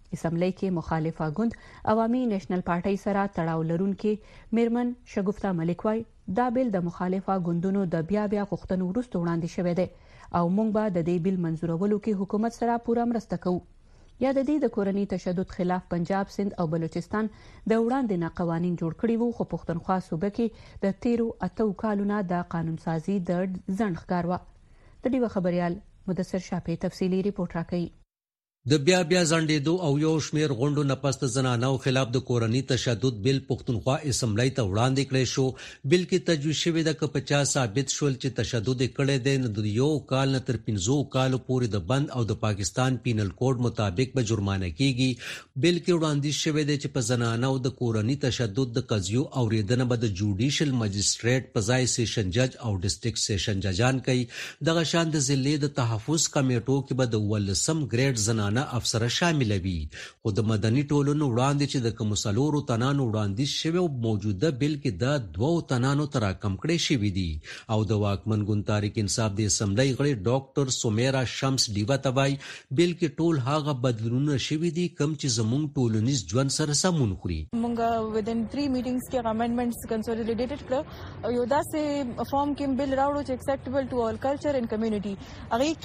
اسمبلی کې مخالفه ګوند عوامي نېشنل پارټي سره تړاو لرونکي میرمن شګفتا ملک وای دا بیل د مخالفه ګوندونو د بیا بیا غوښتنو وروسته وړاندې شوی دی او موږ به د دې بیل منزورولو کې حکومت سره پوره مرسته کوو. یا د دې د کورني تشدد خلاف پنجاب، سند او بلوچستان د وړاندې نه قوانين جوړ کړي وو، خو پښتونخوا صوبه کې د تیرو اتو کالونو د قانون سازي د ځنډ ښکار و. د دې خبريال مدثر شاپې تفصيلي ریپورت راکړي. د بیا بیا ځنډېدو او یو شمیر غونډو نپست زنانو خلاف د کورني تشدد بل پښتونخوا اسمبلی ته وړاندې کړی شو. بل کې تجویز شوی د ک پچاس ثابت شول چې تشدد کړي دی نو د یو کال نه تر پنځو کالو پورې د بند او د پاکستان پینل کوډ مطابق به جرمانه کیږي. بل کې وړاندیز شوی دی چې په زنانو د کورني تشدد د قضیو اوریدنه به د جوډیشل مجستریټ په ځای سیشن جج او ډیسټریکټ سیشن ججان کوي. دغه شان د ضلع د تحفظ کمیټو کې به د ولسم ګریډ زنانه افسر شاملوي. خو د مدني ټولنو وړاندې چې د کمسلورو تنانو وړاندیز شوی او موجوده بل کې د دوو تنانو تر کم کړي شوی دي. او د واکمن ګوند تحریک انصاف د اسمبلی غړي ډاکټر سومیرا شمس ډیوا تبای بل کې ټول هغه بدلونونه شوی دي کم چې زموږ ټولنیز ژوند سره سمون خوري. موږ ودن تhree میټینګز کې امندمنټس کنسولیډیټډ کړو. یو داسې فارم کې بل راوړو چې ایکسپټیبل ټو آل کلچر اینڈ کمیونټي. هغه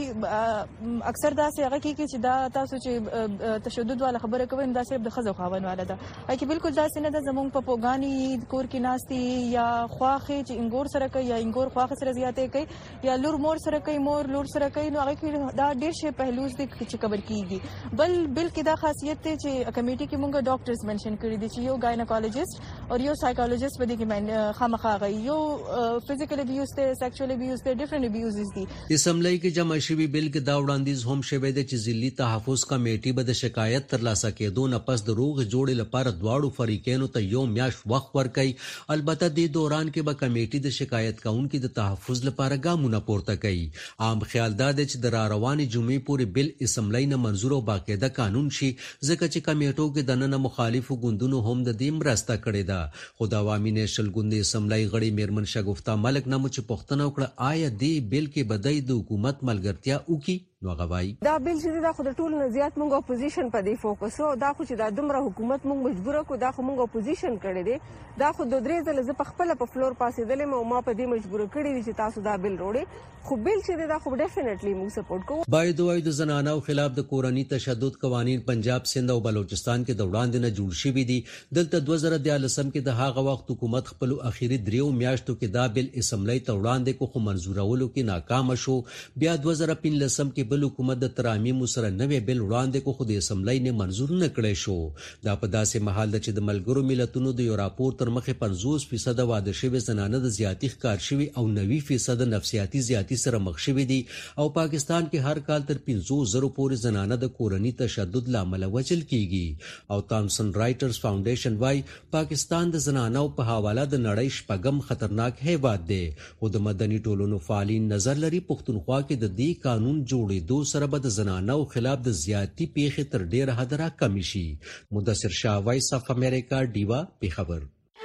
کې اکثر داسې هغه کې چې دا تاسو چې تشدد والا خبره کوي دا صرف د خزو خاون والا ده. اکی بالکل داسې نه ده. زموږ په پوګانی کور کې ناشتي یا خواخه چې انګور سره کوي یا انګور خواخه سره زیاتې کوي یا لور مور سره کوي مور لور سره کوي نو هغه کې دا ډېر شی پهلوز دي چې کبر کیږي. بل بل کې دا خاصیت ته چې کمیټي کې موږ ډاکټرز منشن کړی دي چې یو ګاینیکولوژیست او یو سایکولوژیست په دې کې من خامخا غي یو فزیکل ابیوز ته سیکشوال ابیوز ته ډیفرنٹ ابیوزز دي. اسمبلی کې جمع شوی بل کې دا وړاندیز هم شوی دی چې ځلي تحفظ کمیټي به د شکایت ترلاسه کېدو نه پس د روغ جوړې لپاره دواړو فریقینو ته یو میاشت وخت ورکړي. البته د دوران کې به کمیټي د شکایت کوونکو د تحفظ لپاره ګامونه پورته کوي. عام خیال دا دی چې د را روانې جمعې پورې بل اسمبلی نه منظور او باقاعده قانون شي ځکه چې کمیټو کې د نن مخالفو ګوندونو هم د دې مرسته کړې ده. خو د عوامي نېشنل ګوند اسمبلی غړي میرمن شګفتا ملک نه چې پوښتنه وکړه آیا دې بل کې بدای د حکومت ملګرتیا وکي نو غوای دا بیل چې دا خو د ټولو نه زیات موږ اپوزیشن په دی فوکس او دا خو چې دا دومره حکومت موږ مجبور کو دا خو موږ اپوزیشن کړی دی. دا خو د درې ځله ز په خپل په فلور پاسې دلې مو ما په دې مجبور کړی دی چې تاسو دا بیل وروړي. خو بیل چې دا خو ډیفینټلی موږ سپورټ کوو. باید وای د زنانو خلاف د کورنی تشدد قوانین پنجاب، سند او بلوچستان کې د وړاندې نه جوړ شوی دي. دلته دوه زره دیارلسم کې د هغه وخت حکومت خپل اخیری دریو میاشتو کې دا بیل اسمبلی ته وړاندې کو خو منزورولو کې ناکام شو. بیا دوه زره پنځلسم کې بل حکومت د ترامیم سره نوې بیل وړاندې کو خو د اسمبلی نه منزور نه کړی شو. دا په داسې محل چې د ملګرو ملتونو د یو راپور تر مخه پنځوس فیصد واده شوی زنانه د زیاتی ښکار شوی او نوي فیصد نفسیاتی زیاتی سره مخ شوی دي. او پاکستان کې هر کال تر پنځوس زره پورې زنانه د کورنی تشدد لامل وجل کیږي. او تامسن رائټرز فاونډیشن وايي پاکستان د زنانو په حواله د نړۍ شپږم خطرناک هیواد دی. او د مدني ټولنو فعالین نظر لري پښتونخوا کې د دې قانون جوړېدو سره به د زنانو خلاف د زیاتی پیښې تر ډیره حد را کم شي. مدثر شاه، وایس اف امریکا، ډیوا، پیښور.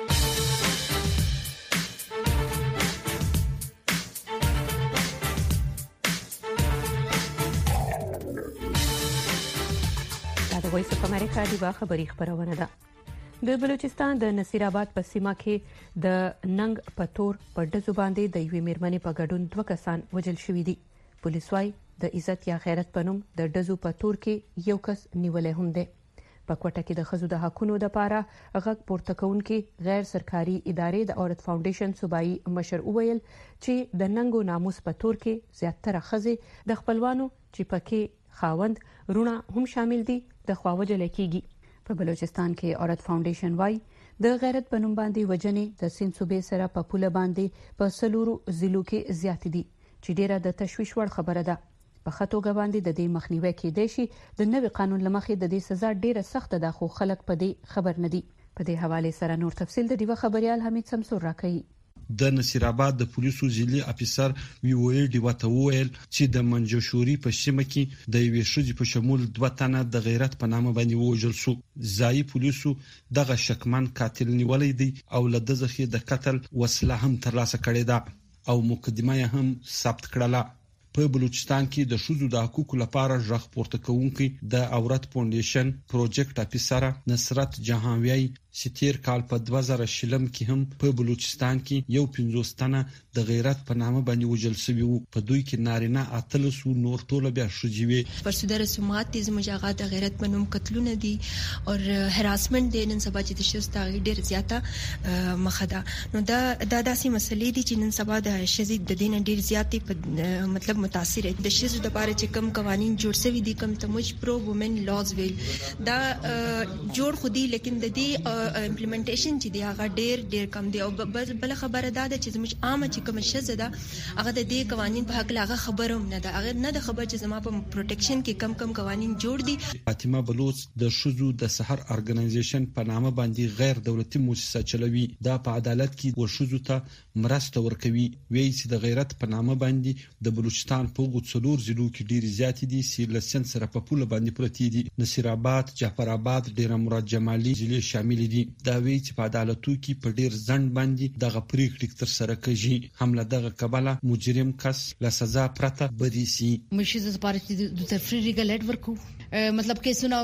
وایس اف امریکا ډیوا خبری خبرونه ده. د بلوچستان د نصیر آباد په سیمه کې د ننګ پتور په ډزو باندې د یوې میرمنې په ګډون دوه کسان وژل شوي دي. پولیس وايي د عزت یا خیرت په نوم د ډزو په تور کې یو کس نیولې هم دی. په کوټه کې د ښځو د حقونو لپاره غږ پورته کوونکي غیر سرکاري ادارې د عورت فاونډیشن صوبایي مشر وویل چې د ننګو ناموس په تور کې زیاتره ښځې د خپلوانو چې پکې خاوند رونه هم شامل دي د خوا وژل کېږي. په بلوچستان کې عورت فاونډیشن وايي د غیرت په نوم باندې وجنې د سیند صوبې سره په پوله باندې په سلورو ضلعو کې زیات دي چې ډیره د تشویش وړ خبره ده. په خطوګه باندې د دې مخنیوي کېدای شي د نوي قانون لمخې د دې سزا ډیره سخته ده خو خلک په دې خبر نه دي. په دې حواله سره نور تفصیل د دیوه خبريال حمید سمسور راکړي. د نصیر آباد د پولیسو ځلي افیسر وی ویل دی وته ویل چې د منجشوري په سیمه کې د یوې شوجي په شمول دوه تنه د غیرت په نامه باندې وژل شو. ځای پولیسو دغه شکمن قاتل نیولې دي او له دغه د قتل وسله هم ترلاسه کړې ده او مقدمه هم ثبت کړله. په بلوچستان کې د شوزو د حقوقو لپاره ژغ پورته کوونکي د اورت فاونډیشن پروجیکټ افیسر نصرت جهانوی چې تیر کال په دوه زره شلم کې هم په بلوچستان کې یو پنځوس تنه د غیرت په نامه باندې وژل شوي وو. په دوی کې نارینه اتلس وو، نور ټول بیا ښځې وې. پرسوده رسومات دي زموږ هغه د غیرت په نوم قتلونه دي او هراسمنټ دی. نن سبا چې د ښځو د هغې ډېر زیاته مخه ده. نو دا دا داسې مسلې دي چې نن سبا د ښځې د دې نه ډېر زیاتې په مطلب متاثر دي. د ښځو دپاره چې کوم قوانین جوړ شوي دي، کوم تموج پرو وومن لاز ویل دا جوړ خو دي، لیکن د دې امپلیمنټیشن چې دی هغه ډېر ډېر کم دی. او بل خبره دا ده چې زموږ عامه چې کوم ښځه ده هغه د دې قوانین په حق هغه خبره هم نه ده، هغه نه د خبر چې زما په پروټیکشن کې کم کم قوانین جوړ دي. فاطمه بلوچ د شوزو د سحر ارګنایزیشن په نامه باندې غیر دولتي مؤسسه چلوي. دا په عدالت کې ورشوزو ته مرسته ورکوي. وایي چې د غیرت په نامه باندې د بلوچستان په غوڅلور ضلعو کې ډېر زیات دي چې لسن سره په پوله باندې پرتی دي. نصیر آباد، جعفر آباد، ډیر مراد جمالي ضلع شامل دي. دا وایي چې په عدالتو کې په ډیر ځند باندې دغه پریکړې تر سره کیږي. هم له دغه کبله مجرم کس له سزا پرته بری سي. مشیزه لپاره چې د تفریح ریګلیټ ورکو مطلب کیسونه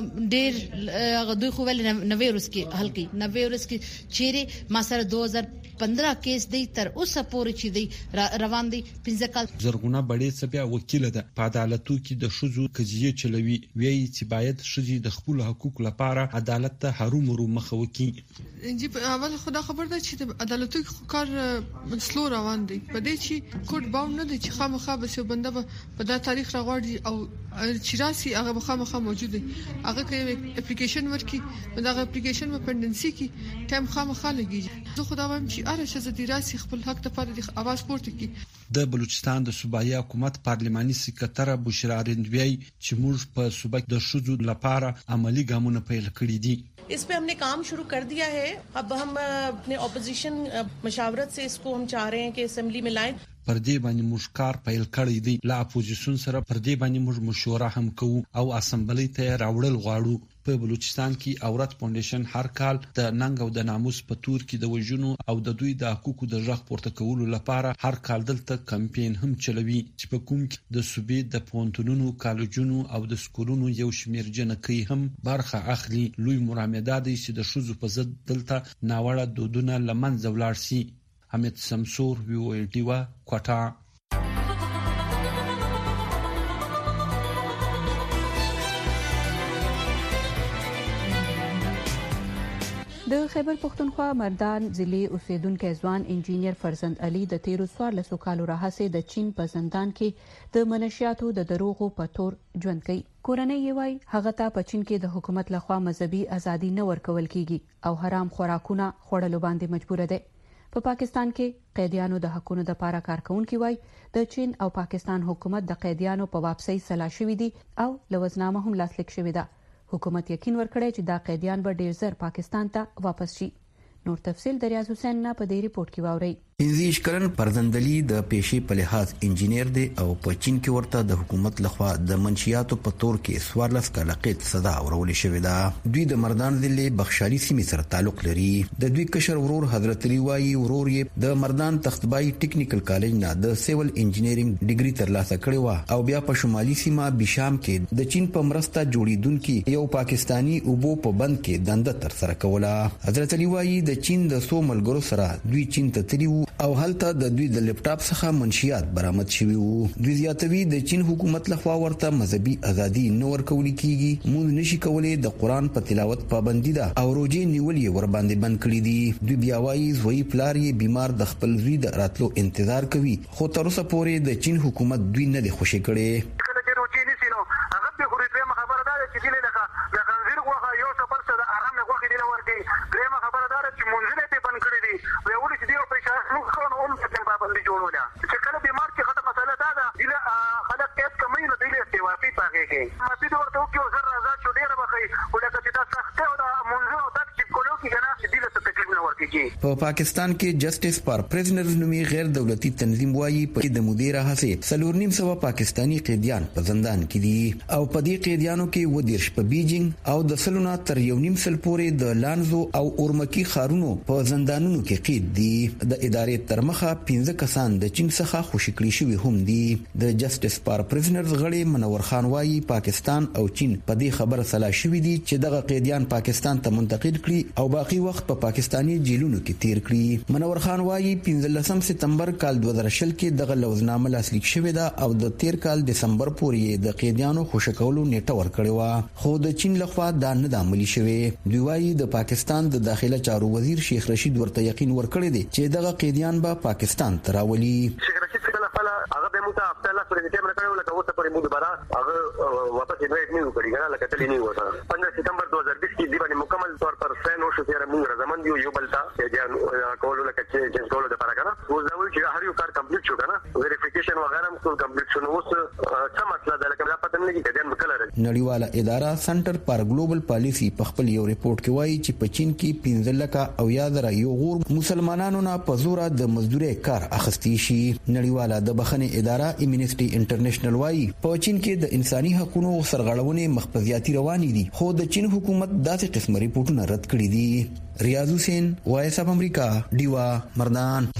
ډیر غدوی خو ول نوې ورس کې حل کې نوې ورس کې چیرې ما سره دو هزار پندرہ کیس دی تر اوسه پورې چې دی روان دی. پنځه کال زرغونه بډې سبیا وکیل ده په عدالتو کې د شوزو قضیه چلوي. وایي چې باید شوزي د خپل حقوق لپاره عدالت ته هرومرو مخه وکړي. جی اول خدا خبر ده چې د عدالتو کې کار سلو روان دی. په دې چې کوټ باوند نه دی چې خامخا به یو بنده په دا تاریخ راغړي او چې راسي هغه خامخا موجود دی. هغه کې اپلیکیشن ورکي، دا اپلیکیشن په پندنسي کې ټایم خامخا لګي. زه خدا وایم چې اره شزه دی راسي خپل حق ته پاره د اواز پورته کی. د بلوچستان د صوبایي حکومت پارلماني سکرټر بشرا رندوی چې موږ په صوبه د شوزو لپاره عملی ګامونه پیل کړی دي. इस पे हमने काम शुरू कर दिया है. अब हम अपने ऑपोजिशन मशावरत से इसको हम चाह रहे हैं कि असेंबली में लाएं. پر دې باندې موږ کار پیل کړی دی. لا اپوزیشن سره پر دې باندې موږ مشوره هم کوو او اسمبلی ته راوړل غواړو. په بلوچستان کې اورت فاونډیشن هر کال د ننګ او د ناموس په تور کې د وژنو او د دوی د حقوقو د ژغ پورته کولو لپاره هر کال دلته کمپاین هم چلوي چې په کوم کې د صوبې د پونتونونو، کالجونو او د سکولونو یو شمیر جنکۍ هم برخه اخلي. لوی مرامده دي چې د شوزو په ضد دلته ناوړه دودونه لمنځه ولاړ شي. حمید سمسور وی او ال ټي وا کوټا. د خیبر پختونخوا مردان ضلع اوسیدونکو ځوان انجینیر فرزند علي د تیرو څوارلسو کالو راهیسې د چین په زندان کې د منشیاتو د دروغو په تور ژوند کوي. کورنۍ یې وایي هغه ته په چین کې د حکومت لخوا مذهبي ازادي نه ورکول کیږي او حرام خوراکونه خوړلو باندې مجبور دي. په پاکستان کې قیدیانو د حقونو د لپاره کارکونکي وایي د چین او پاکستان حکومت د قیدیانو په واپسۍ سلا شوې دي او لوزنامه هم لاسلیک شوې ده. حکومت یقین ورکړی چې دا قیدیان به ډیر زر پاکستان ته واپس شي. نور تفصیل د ریاض حسین نه په دې ریپورت کې واورئ. پنځه کلن پرزندلی د پیشې په لحاظ انجینیر دی او په چین کې ورته د حکومت لخوا د منشیاتو په تور کې سوارلس کاله قید سزا ورولې شوې ده. دوی د مردان ضلع بخشالي سیمې سره تعلق لري. د دوی کشر ورور حضرت علي وایي ورور یې د مردان تختبای ټیکنیکل کالج نه د سیول انجینرینګ ډیګري ترلاسه کړې و او بیا په شمالي سیمه بشام کې د چین په مرسته جوړیدونکو یو پاکستانی اوبو په بند کې دنده تر سره کوله. حضرت علي وایي د چین د سو ملګرو سره دوی چین ته تللی او هلته د دوی د لپټاپ څخه منشیات برآمد شوي وو. دوی زیاتوي د چین حکومت لخوا ورته مذهبي ازادي نه ورکول کیږي. مونږ نشي کولای د قران په تلاوت پابندي ده او روزي نیول یې ور باندې بند کړی دي. دوی بیا وایي زوی پلار یې بیمار د خپل زوی د راتلو انتظار کوي خو تر اوسه پورې د چین حکومت دوی نه دی خوشی کړي. په پاکستان کې جسټس فار پریزنرز نومي غیر دولتي تنظیم وایي په د مدیر هڅه څلور نیم سو پاکستانی قیدیان په زندان کې دي او په دې قیدیانو کې ودیرش په بیجینګ او د سلونا تر یو نیم سل پورې د لانزو او اورمکی خارونو په زندانونو کې قید دي. د ادارې تر مخه پنځه کسان د چین څخه خوشی کړی شوی هم دي. د جسټس فار پریزنرز غړي منور خان وایي پاکستان او چین په دې خبره سلا شوی دي چې دغه قیدیان پاکستان ته منتقل کړي او باقی وخت په پا پاکستانی جیلونو کې تیر کړي. منور خان وایي پنځلسم سپتمبر کال دوه زره شل کې دغه لوزنامه لاسلیک شوې ده او د تیر کال دسمبر پورې د قیدیانو خوشکولو نیټه ورکړې و خو د چین لخوا دا نه د عملي شوې. دوی وایي د پاکستان د داخله چارو وزیر شیخ رشید ورته یقین ورکړی دی چې دغه قیدیان به پاکستان ته راولي. شیخ رشید څنګه خپل هغه به موږ خپل لا پرې ټیم نه کړو لکه اوسه پرې موږ برا هغه واپس انوایټ نه وکړي کنه لکه تللی نه وته. پندرہ سپتمبر دو ہزار بیس کې دی باندې مکمل طور پر سین او شفیره موږ رضامند یو یو بلتا چې کولو لکه چې چې کولو د پاره کنه اوس دا وایي چې هر یو کار کمپلیټ شو کنه ویریفیکیشن وغیرہ هم ټول کمپلیټ شو. اوس څه مسله ده لکه دا پته نه لګي کله مکل راځي. نړیواله اداره سنټر فار ګلوبل پالیسی په خپل یو ریپورت کې وایي چې په چین کې پنځه لکه او یا در یو غور مسلمانانو نه په زور د مزدوري کار اخستي شي. نړیواله د بخښنې اداره امنیسټي انټرنیشنل وایي په چین کې د انساني حقوقو سرغړونې مخفزياتي روانې دي خو د چین حکومت داسې قسم ریپورتونه رد کړي دي. ریاض حسین وایس اف امریکا دیوا مردان.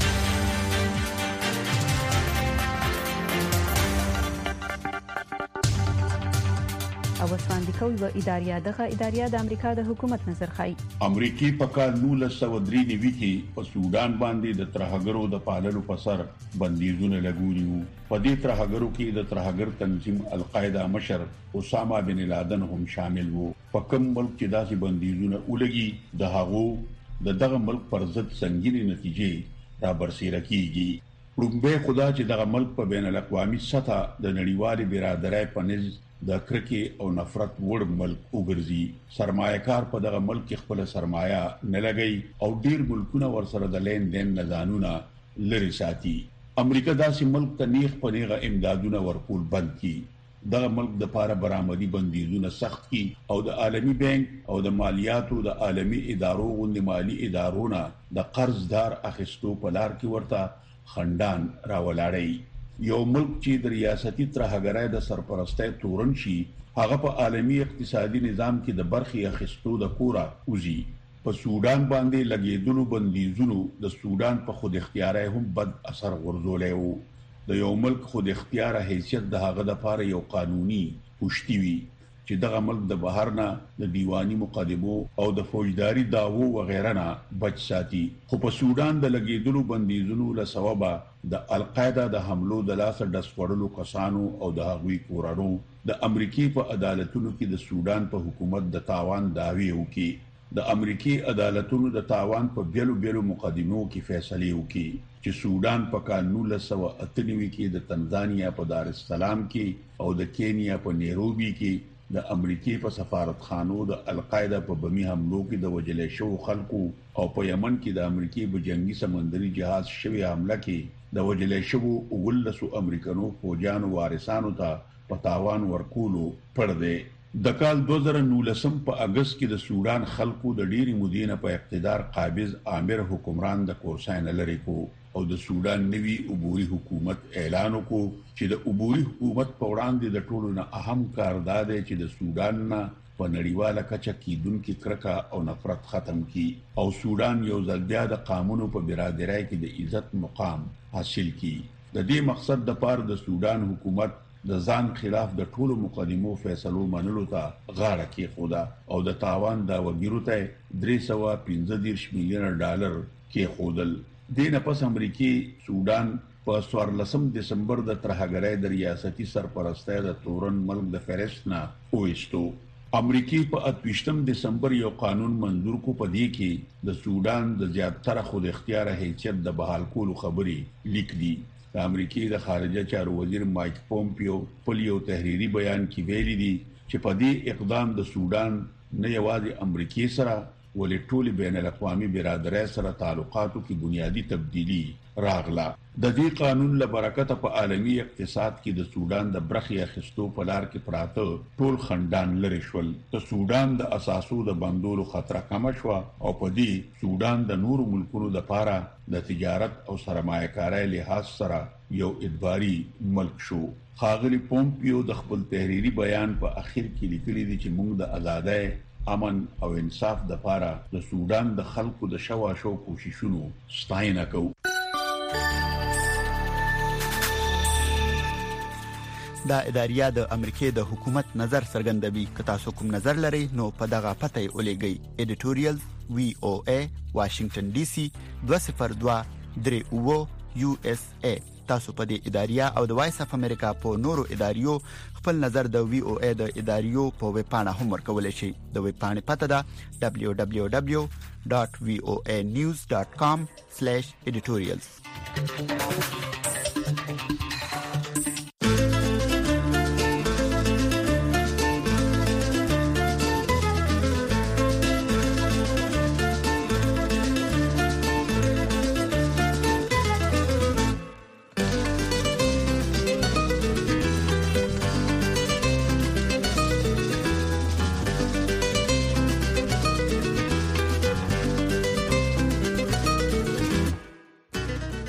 او وسواندې کوي و اداریا دغه اداریا د امریکا د حکومت نظر خای. امریکای په کال نولس سو درې نیوي کې په سودان باندې د ترهګرو د پاللو په سر بندیزونه لګولي وو. په دې ترهګرو کې د ترهګر تنظیم القاعده مشر اسامه بن لادن هم شامل وو. په کوم ملک چې داسې بندیزونه ولګي د هغو د دغه ملک پر ضد سنگینې نتیجې را برسېره کیږي. لومبه خدا چې دغه ملک په بین الاقوامي سطح د نړیوالې برادرۍ په نس د کرکې او نفرت وړ ملک وګرځي. سرمایه‌کار په دغه ملک خپل سرمایه نه لګي او ډیر ملکونه ورسره د لین دین نزانونه لري ساتي. امریکا داسې ملک ته نیغ په نیغه امدادونه ورکول بند کړي. دغه ملک د پاره برآمدي بندیزونه سخت کړي او د عالمی بانک او د مالیاتو د عالمی ادارو غوندې مالی ادارونه د قرضدار اخیستو په لار کې ورته خندان راولاړي. یو ملک چې د ریاستي ترهګرۍ د سرپرستۍ تورن شي هغه په عالمی اقتصادي نظام کې د برخي اخیستو د کورا وزي. په سودان باندې لګیدلو بندیزونو د سودان په خود اختیاري هم بد اثر غورځولې وو. د یو ملک خود اختیار حیثیت د هغه د لپاره یو قانوني پښتي وي چې دغه ملک د بهر نه د دیوانی مقدمو او د فوجداري داوو وغیرہ نه بچ ساتي. خو په سودان د لګیدلو بندیزونو له سببه د القاعده د حملو د لاس ډس وړلو کسانو او د هغوی کورانو د امریکای په عدالتونو کې د سودان په حکومت د تاوان داوی وکړي. د امریکای عدالتونو د تاوان په بیلو بیلو مقدمو کې فیصله وکړي چې سودان په کال نولس سو اته نوي کې د تنزانیا په دار السلام کې او د کینیا په نیروبي کې د امریکای په سفارتخانو د القاعده په بمی حملو کې د وجلې شو خلکو او په یمن کې د امریکای په جنگي سمندري جهاز شوی حمله کې د وجلې شو ولسو امریکانو فوجانو وارثانو ته پتاوان ورکولو پړ دی. د کال دو زره نولسم په اگست کې د سودان خلکو د ډيري مدینه په اقتدار قابض عامر حکمران د کورساین لري کو او د سودان نوي عبوري حکومت اعلان وکړو چې د عبوري حکومت په وړاندې د ټولو نه اهم کار دا دی چې د سودان نه په نړیواله کچه کېدونکې کرکه او نفرت ختم کړي او سودان یو ځل بیا د قانون په برادرۍ کې د عزت مقام حاصل کړي. د دې مقصد د پاره د سودان حکومت د ځان خلاف د ټولو مقدمو فیصلو منلو ته غاړه کېښوده او د تاوان دا وګړو ته درې سوه پنځه دېرش میلیونه ډالر کېښودل. دې نه پس امریکای سودان په څوارلسم دسمبر د ترهګرۍ د ریاستي سرپرستۍ د تورن ملک د فهرست نه وایستو. امریکای په اتویشتم دسمبر یو قانون منظور کو په دې کې د سودان د زیاتره خود اختیار حیثیت د بحال کولو خبرې لیک دي. د امریکای د خارجه چارو وزیر مایک پومپیو په یو تحریری بیان کې ویلي دي چې په دې اقدام د سودان نه یوازې امریکای سره ولې ټول بین الاقوامي برادرۍ سره تعلقاتو کې بنیادی تبدیلی راغله. د دې قانون له برکته په عالمي اقتصاد کې د سودان د برخي اخیستو په لار کې پراته ټول خندان لري شول. د سودان د اساسو د بندولو خطر کم شو او په دې سودان د نورو ملکونو د پاره د تجارت او سرمایه‌کارۍ لحاظ سره یو ادباري ملک شو. خاغلی پومپیو د خپل تحریری بیان په اخر کې لیکلي دي چې موږ د ازادۍ، امن او انصاف د پاره د سودان د خلکو د شواشو کوششونو ستاینه کوو. دا اداریه د امریکای د حکومت نظر څرګندوي. که تاسو کوم نظر لرئ نو په دغه پته ولېږئ. ایډیټوریال وی او ای واشنگټن ډي سي دوه صفر دوه درې اوه یو اس ای. تاسو په دې اداریه او د وایس اف امریکا په نورو اداریو خپل نظر د وی او ای د اداریو په ویب پاڼه هم ورکولای شئ. د ویب پاڼې پته ده دبليو دبليو دبليو ډاټ وی او ای نیوز ډاټ کام سلیش ایډیټوریالز.